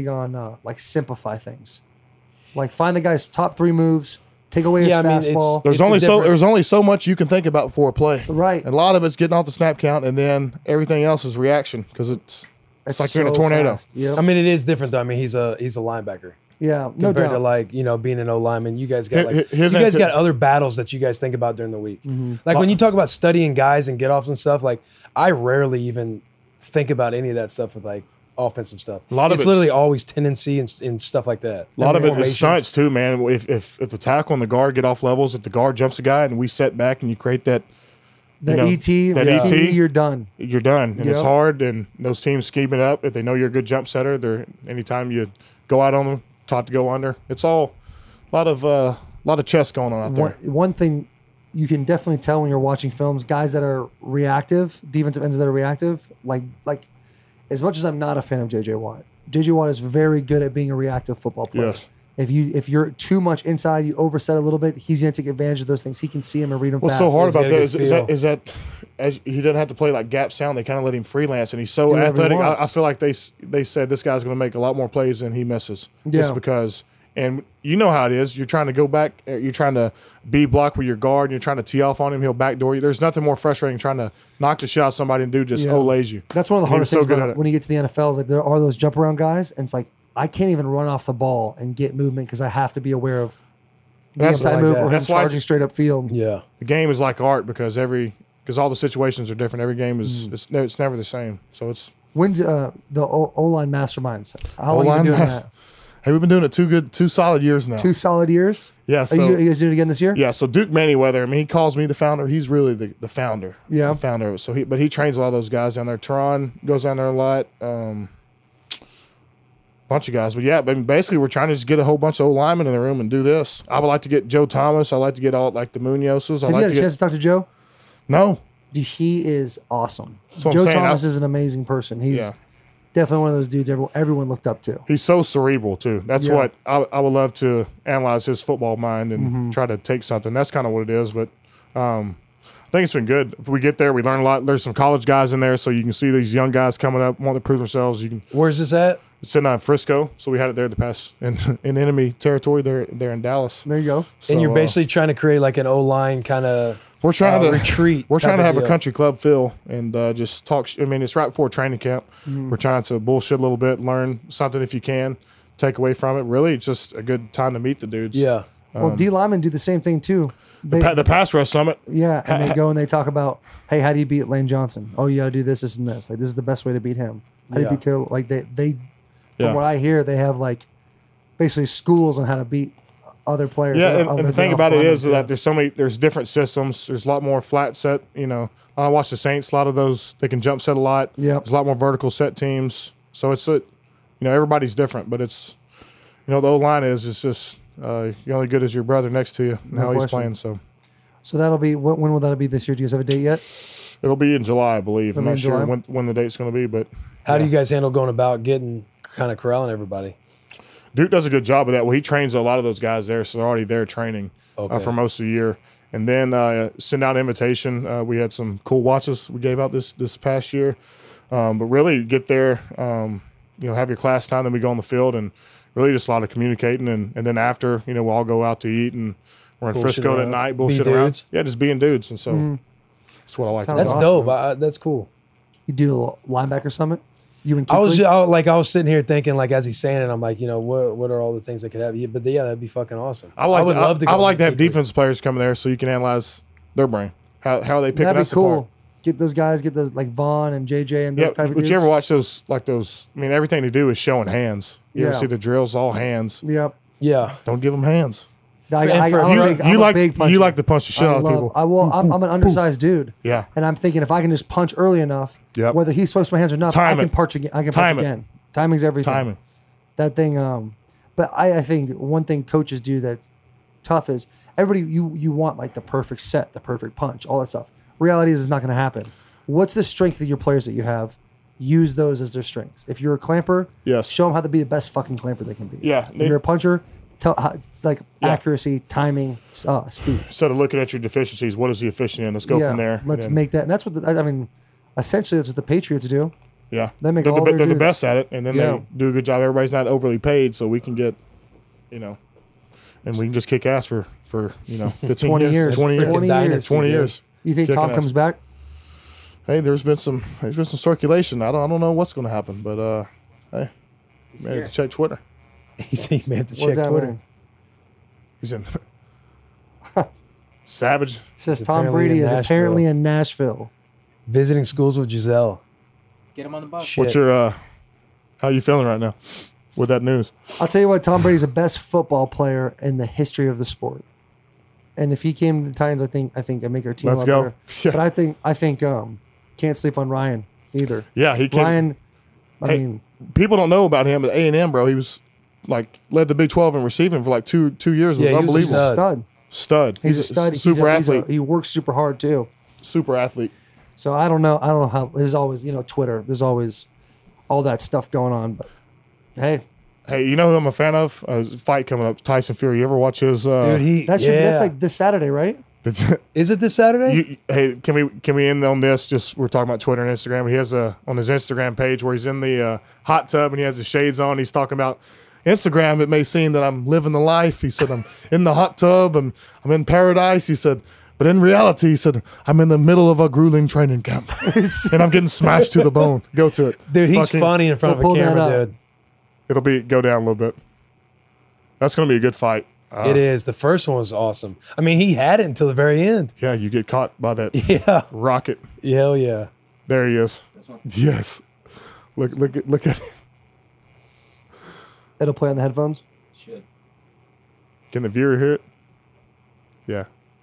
on like simplify things, like find the guy's top 3 moves, take away his Yeah, I mean, it's- fastball. There's It's a only different- there's only so much you can think about before a play. Right. And a lot of it's getting off the snap count, and then everything else is reaction because it's like you're in a so tornado. fast. Yep. I mean, it is different though. I mean, he's a linebacker Yeah, no compared doubt. to like being an O lineman. You guys got like His you guys ante- got other battles that you guys think about during the week. Mm-hmm. Like when you talk about studying guys and get offs and stuff. Like I rarely even think about any of that stuff with like offensive stuff. A lot of it's it's- literally always tendency and stuff like that. A lot of it Formations. is stunts too, man. If the tackle and the guard get off levels, if the guard jumps a guy and we set back and you create that, the you know, ET, that ET, ET, you're done. you're done. And it's Yep. hard. And those teams scheme it up. If they know you're a good jump setter, they're anytime you go out on them, taught to go under. It's all a lot of chess going on out there. One thing you can definitely tell when you're watching films, guys that are reactive, defensive ends that are reactive, like as much as I'm not a fan of JJ Watt is very good at being a reactive football player. Yes. If you're too much inside, you overset a little bit, he's going to take advantage of those things. He can see them and read them What's fast. so hard He's about got a that good is feel. that as he doesn't have to play like gap sound. They kind of let him freelance, and he's so Do whatever he athletic. wants. I feel like they said this guy's going to make a lot more plays than he misses. Yeah. Just because, and you know how it is. You're trying to go back. You're trying to be block with your guard. And you're trying to tee off on him. He'll backdoor you. There's nothing more frustrating trying to knock the shot out of somebody and dude just Yeah. olays you. That's one of the And he was hardest things so good at about it. when you get to the NFL is like there are those jump around guys, and it's like I can't even run off the ball and get movement because I have to be aware of the That's inside like move that. or him That's why charging straight up field. Yeah. The game is like art because all the situations are different. Every game is it's never the same. So it's When's the O-line masterminds? How long have you been doing O-line that? Hey, we've been doing it 2 solid years now. 2 solid years? Yeah. Are So you guys doing it again this year? yeah. So Duke Manyweather. I mean, he calls me the founder. He's really the founder. Yeah. The founder of it. So he trains a lot of those guys down there. Teron goes down there a lot. Bunch of guys, but yeah, but basically we're trying to just get a whole bunch of old linemen in the room and do this. I would like to get Joe Thomas. I like to get all like the Muñozes. I Have you like had to a get chance to talk to Joe? no. Dude, he is awesome. what I'm Joe saying. Thomas is an amazing person. He's Yeah. definitely one of those dudes everyone looked up to. He's so cerebral too. That's Yeah. what I would love to analyze his football mind and Mm-hmm. try to take something. That's kind of what it is. But I think it's been good. If we get there, we learn a lot. There's some college guys in there, so you can see these young guys coming up, want to prove themselves. You can Where's this at? it's in Frisco, so we had it there to pass in enemy territory. There in Dallas. There you go. So, And you're basically trying to create like an O line kind of we're trying to retreat. We're trying type to of have a deal. country club feel and just talk. I mean, it's right before training camp. Mm-hmm. We're trying to bullshit a little bit, learn something if you can, take away from it. Really, it's just a good time to meet the dudes. Yeah. Well, D linemen do the same thing too. They, The pass rush summit. yeah, and they go and they talk about, hey, how do you beat Lane Johnson? Oh, you got to do this, and this. Like this is the best way to beat him. How do you Yeah. beat Taylor? Like they from Yeah. what I hear, they have like basically schools on how to beat other players. Yeah, other and the thing about it offensive is linemen. that there's different systems. There's a lot more flat set. You know, I watch the Saints. A lot of those they can jump set a lot. Yep. There's a lot more vertical set teams. So everybody's different, but it's the O line is just you're only good as your brother next to you and No how he's question. playing. So So that'll be when will that be this year? Do you guys have a date yet? it'll be in July, I believe. I'm It'll be not in sure July? when the date's going to be, but How do you guys handle going about getting kind of corralling everybody? Duke does a good job of that. Well, he trains a lot of those guys there, so they're already there training Okay. for most of the year. And then send out invitation. We had some cool watches we gave out this past year. But really get there, have your class time, then we go on the field and really just a lot of communicating. And then after, we'll all go out to eat and We're in Bullshit Frisco that around. night, Being bullshit around. dudes. Yeah, just being dudes, and so that's what I like. Sounds That's about awesome. dope. That's cool. You do a linebacker summit. You and I was Keithley? I was sitting here thinking, like, as he's saying it, I'm like, what are all the things that could happen? Yeah, but yeah, that'd be fucking awesome. I would love to. I would like to have Keithley. defense players come there so you can analyze their brain. How are they picking That'd be us cool. apart? Get those guys. Get those like Vaughn and JJ and those Yeah, type of but dudes. you ever watch those? I mean, everything they do is showing hands. You ever Yeah. see the drills? All hands. Yep. Yeah. Don't give them hands. I'm You a big puncher. you like to punch the shit out of people. I'm an undersized dude. Yeah. And I'm thinking if I can just punch early enough, Yep. whether he's supposed to my hands or not, Time I can it. punch again. I can Time punch it. again. Timing's everything. Timing. That thing. But I think one thing coaches do that's tough is everybody you want like the perfect set, the perfect punch, all that stuff. Reality is it's not going to happen. What's the strength of your players that you have? Use those as their strengths. If you're a clamper, Yes. show them how to be the best fucking clamper they can be. Yeah, If you're a puncher, Yeah. accuracy, timing, speed. Instead of looking at your deficiencies, what is he efficient in? Let's go from there. Let's And make that. And that's what I mean. Essentially, that's what the Patriots do. Yeah, They make they're, all the, their they're the dudes. best at it, and then Yeah. they do a good job. Everybody's not overly paid, so we can get, and we can just kick ass for 15 20 years. 20 years, 20 years. 20 years. You think Kicking Tom ass. comes back? Hey, there's been some circulation. I don't know what's going to happen, but hey, man, to check Twitter. He's man to What's check that Twitter. mean? He's in Savage. It says He's Tom apparently Brady in is Nashville. apparently in Nashville. Visiting schools with Giselle. Get him on the bus. Shit. What's your how you feeling right now with that news? I'll tell you what, Tom Brady's the best football player in the history of the sport. And if he came to the Titans, I think I'd make our team Let's a lot go. better. Yeah. But I think can't sleep on Ryan either. Yeah, he can. Ryan, I Hey, mean, people don't know about him at A&M, bro. He was led the Big 12 in receiving for like two years. It Yeah, was he was a he's unbelievable. a stud. Stud. He's a stud. Super athlete. He works super hard too. Super athlete. So I don't know how. There's always Twitter. There's always all that stuff going on. But hey, Hey, you know who I'm a fan of? A fight coming up. Tyson Fury. You ever watch his? Dude, that's like this Saturday, right? Is it this Saturday? Hey, can we end on this? Just we're talking about Twitter and Instagram. He has on his Instagram page where he's in the hot tub and he has his shades on. He's talking about Instagram. It may seem that I'm living the life. He said I'm in the hot tub and I'm in paradise. He said, but in reality, he said I'm in the middle of a grueling training camp and I'm getting smashed to the bone. Go to it, Dude, he's Fucking- funny in front of We'll a pull that camera, up. dude. It'll go down a little bit. That's gonna be a good fight. It is. The first one was awesome. I mean, he had it until the very end. Yeah, you get caught by that Yeah. rocket. Hell yeah. There he is. Yes. Look at it. It'll play on the headphones. Should. Can the viewer hear it? Yeah.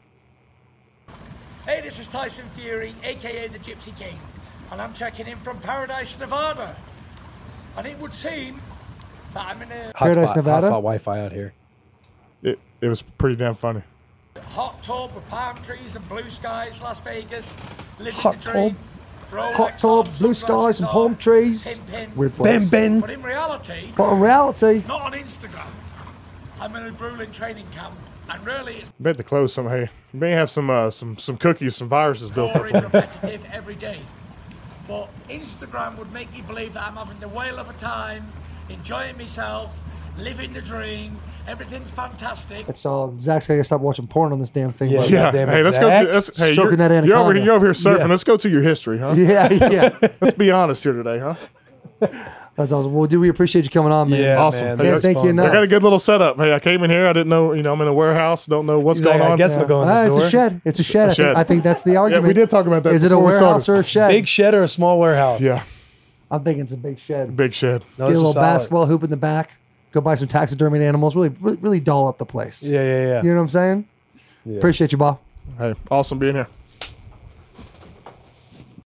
Hey, this is Tyson Fury, aka the Gypsy King, and I'm checking in from Paradise, Nevada. And it would seem that I'm in a Paradise, Nevada? Hotspot Wi-Fi out here. It was pretty damn funny. hot tub with palm trees and blue skies, Las Vegas, living Hot the dream. Rolex Hot tub, on, blue skies, sunglasses and on, palm trees. pin. Weird Ben, flex. Ben. But in reality, But in reality, not on Instagram. I'm in a grueling training camp, and really it's Bet to close some. Hey, you may have some cookies, some viruses built up. boring, repetitive every day. But Instagram would make you believe that I'm having the whale of a time, enjoying myself, living the dream. Everything's fantastic. it's all Zach's gotta stop watching porn on this damn thing. Yeah. but- Yeah. Damn it, Hey, let's go. Zach. Hey, Stroking that you're over anaconda. here surfing. Yeah. Let's go to your history, huh? yeah, yeah. Let's be honest here today, huh? That's awesome. Well, dude, we appreciate you coming on, man. Yeah, Awesome. man. Hey, that was thank you fun. enough. I got a good little setup. Hey, I came in here. I didn't know. I'm in a warehouse. Don't know what's He's like, going on. I guess I'll go in this It's door. a shed. It's a shed. A shed. I think that's the Yeah, argument. we did talk about that. Is it a before we warehouse started. or a shed? Big shed or a small warehouse? Yeah, I'm thinking it's a big shed. big shed. No, Get a this little was solid. basketball hoop in the back. Go buy some taxidermied animals. Really doll up the place. Yeah. You know what I'm saying? Appreciate you, Bob. Hey, awesome being here.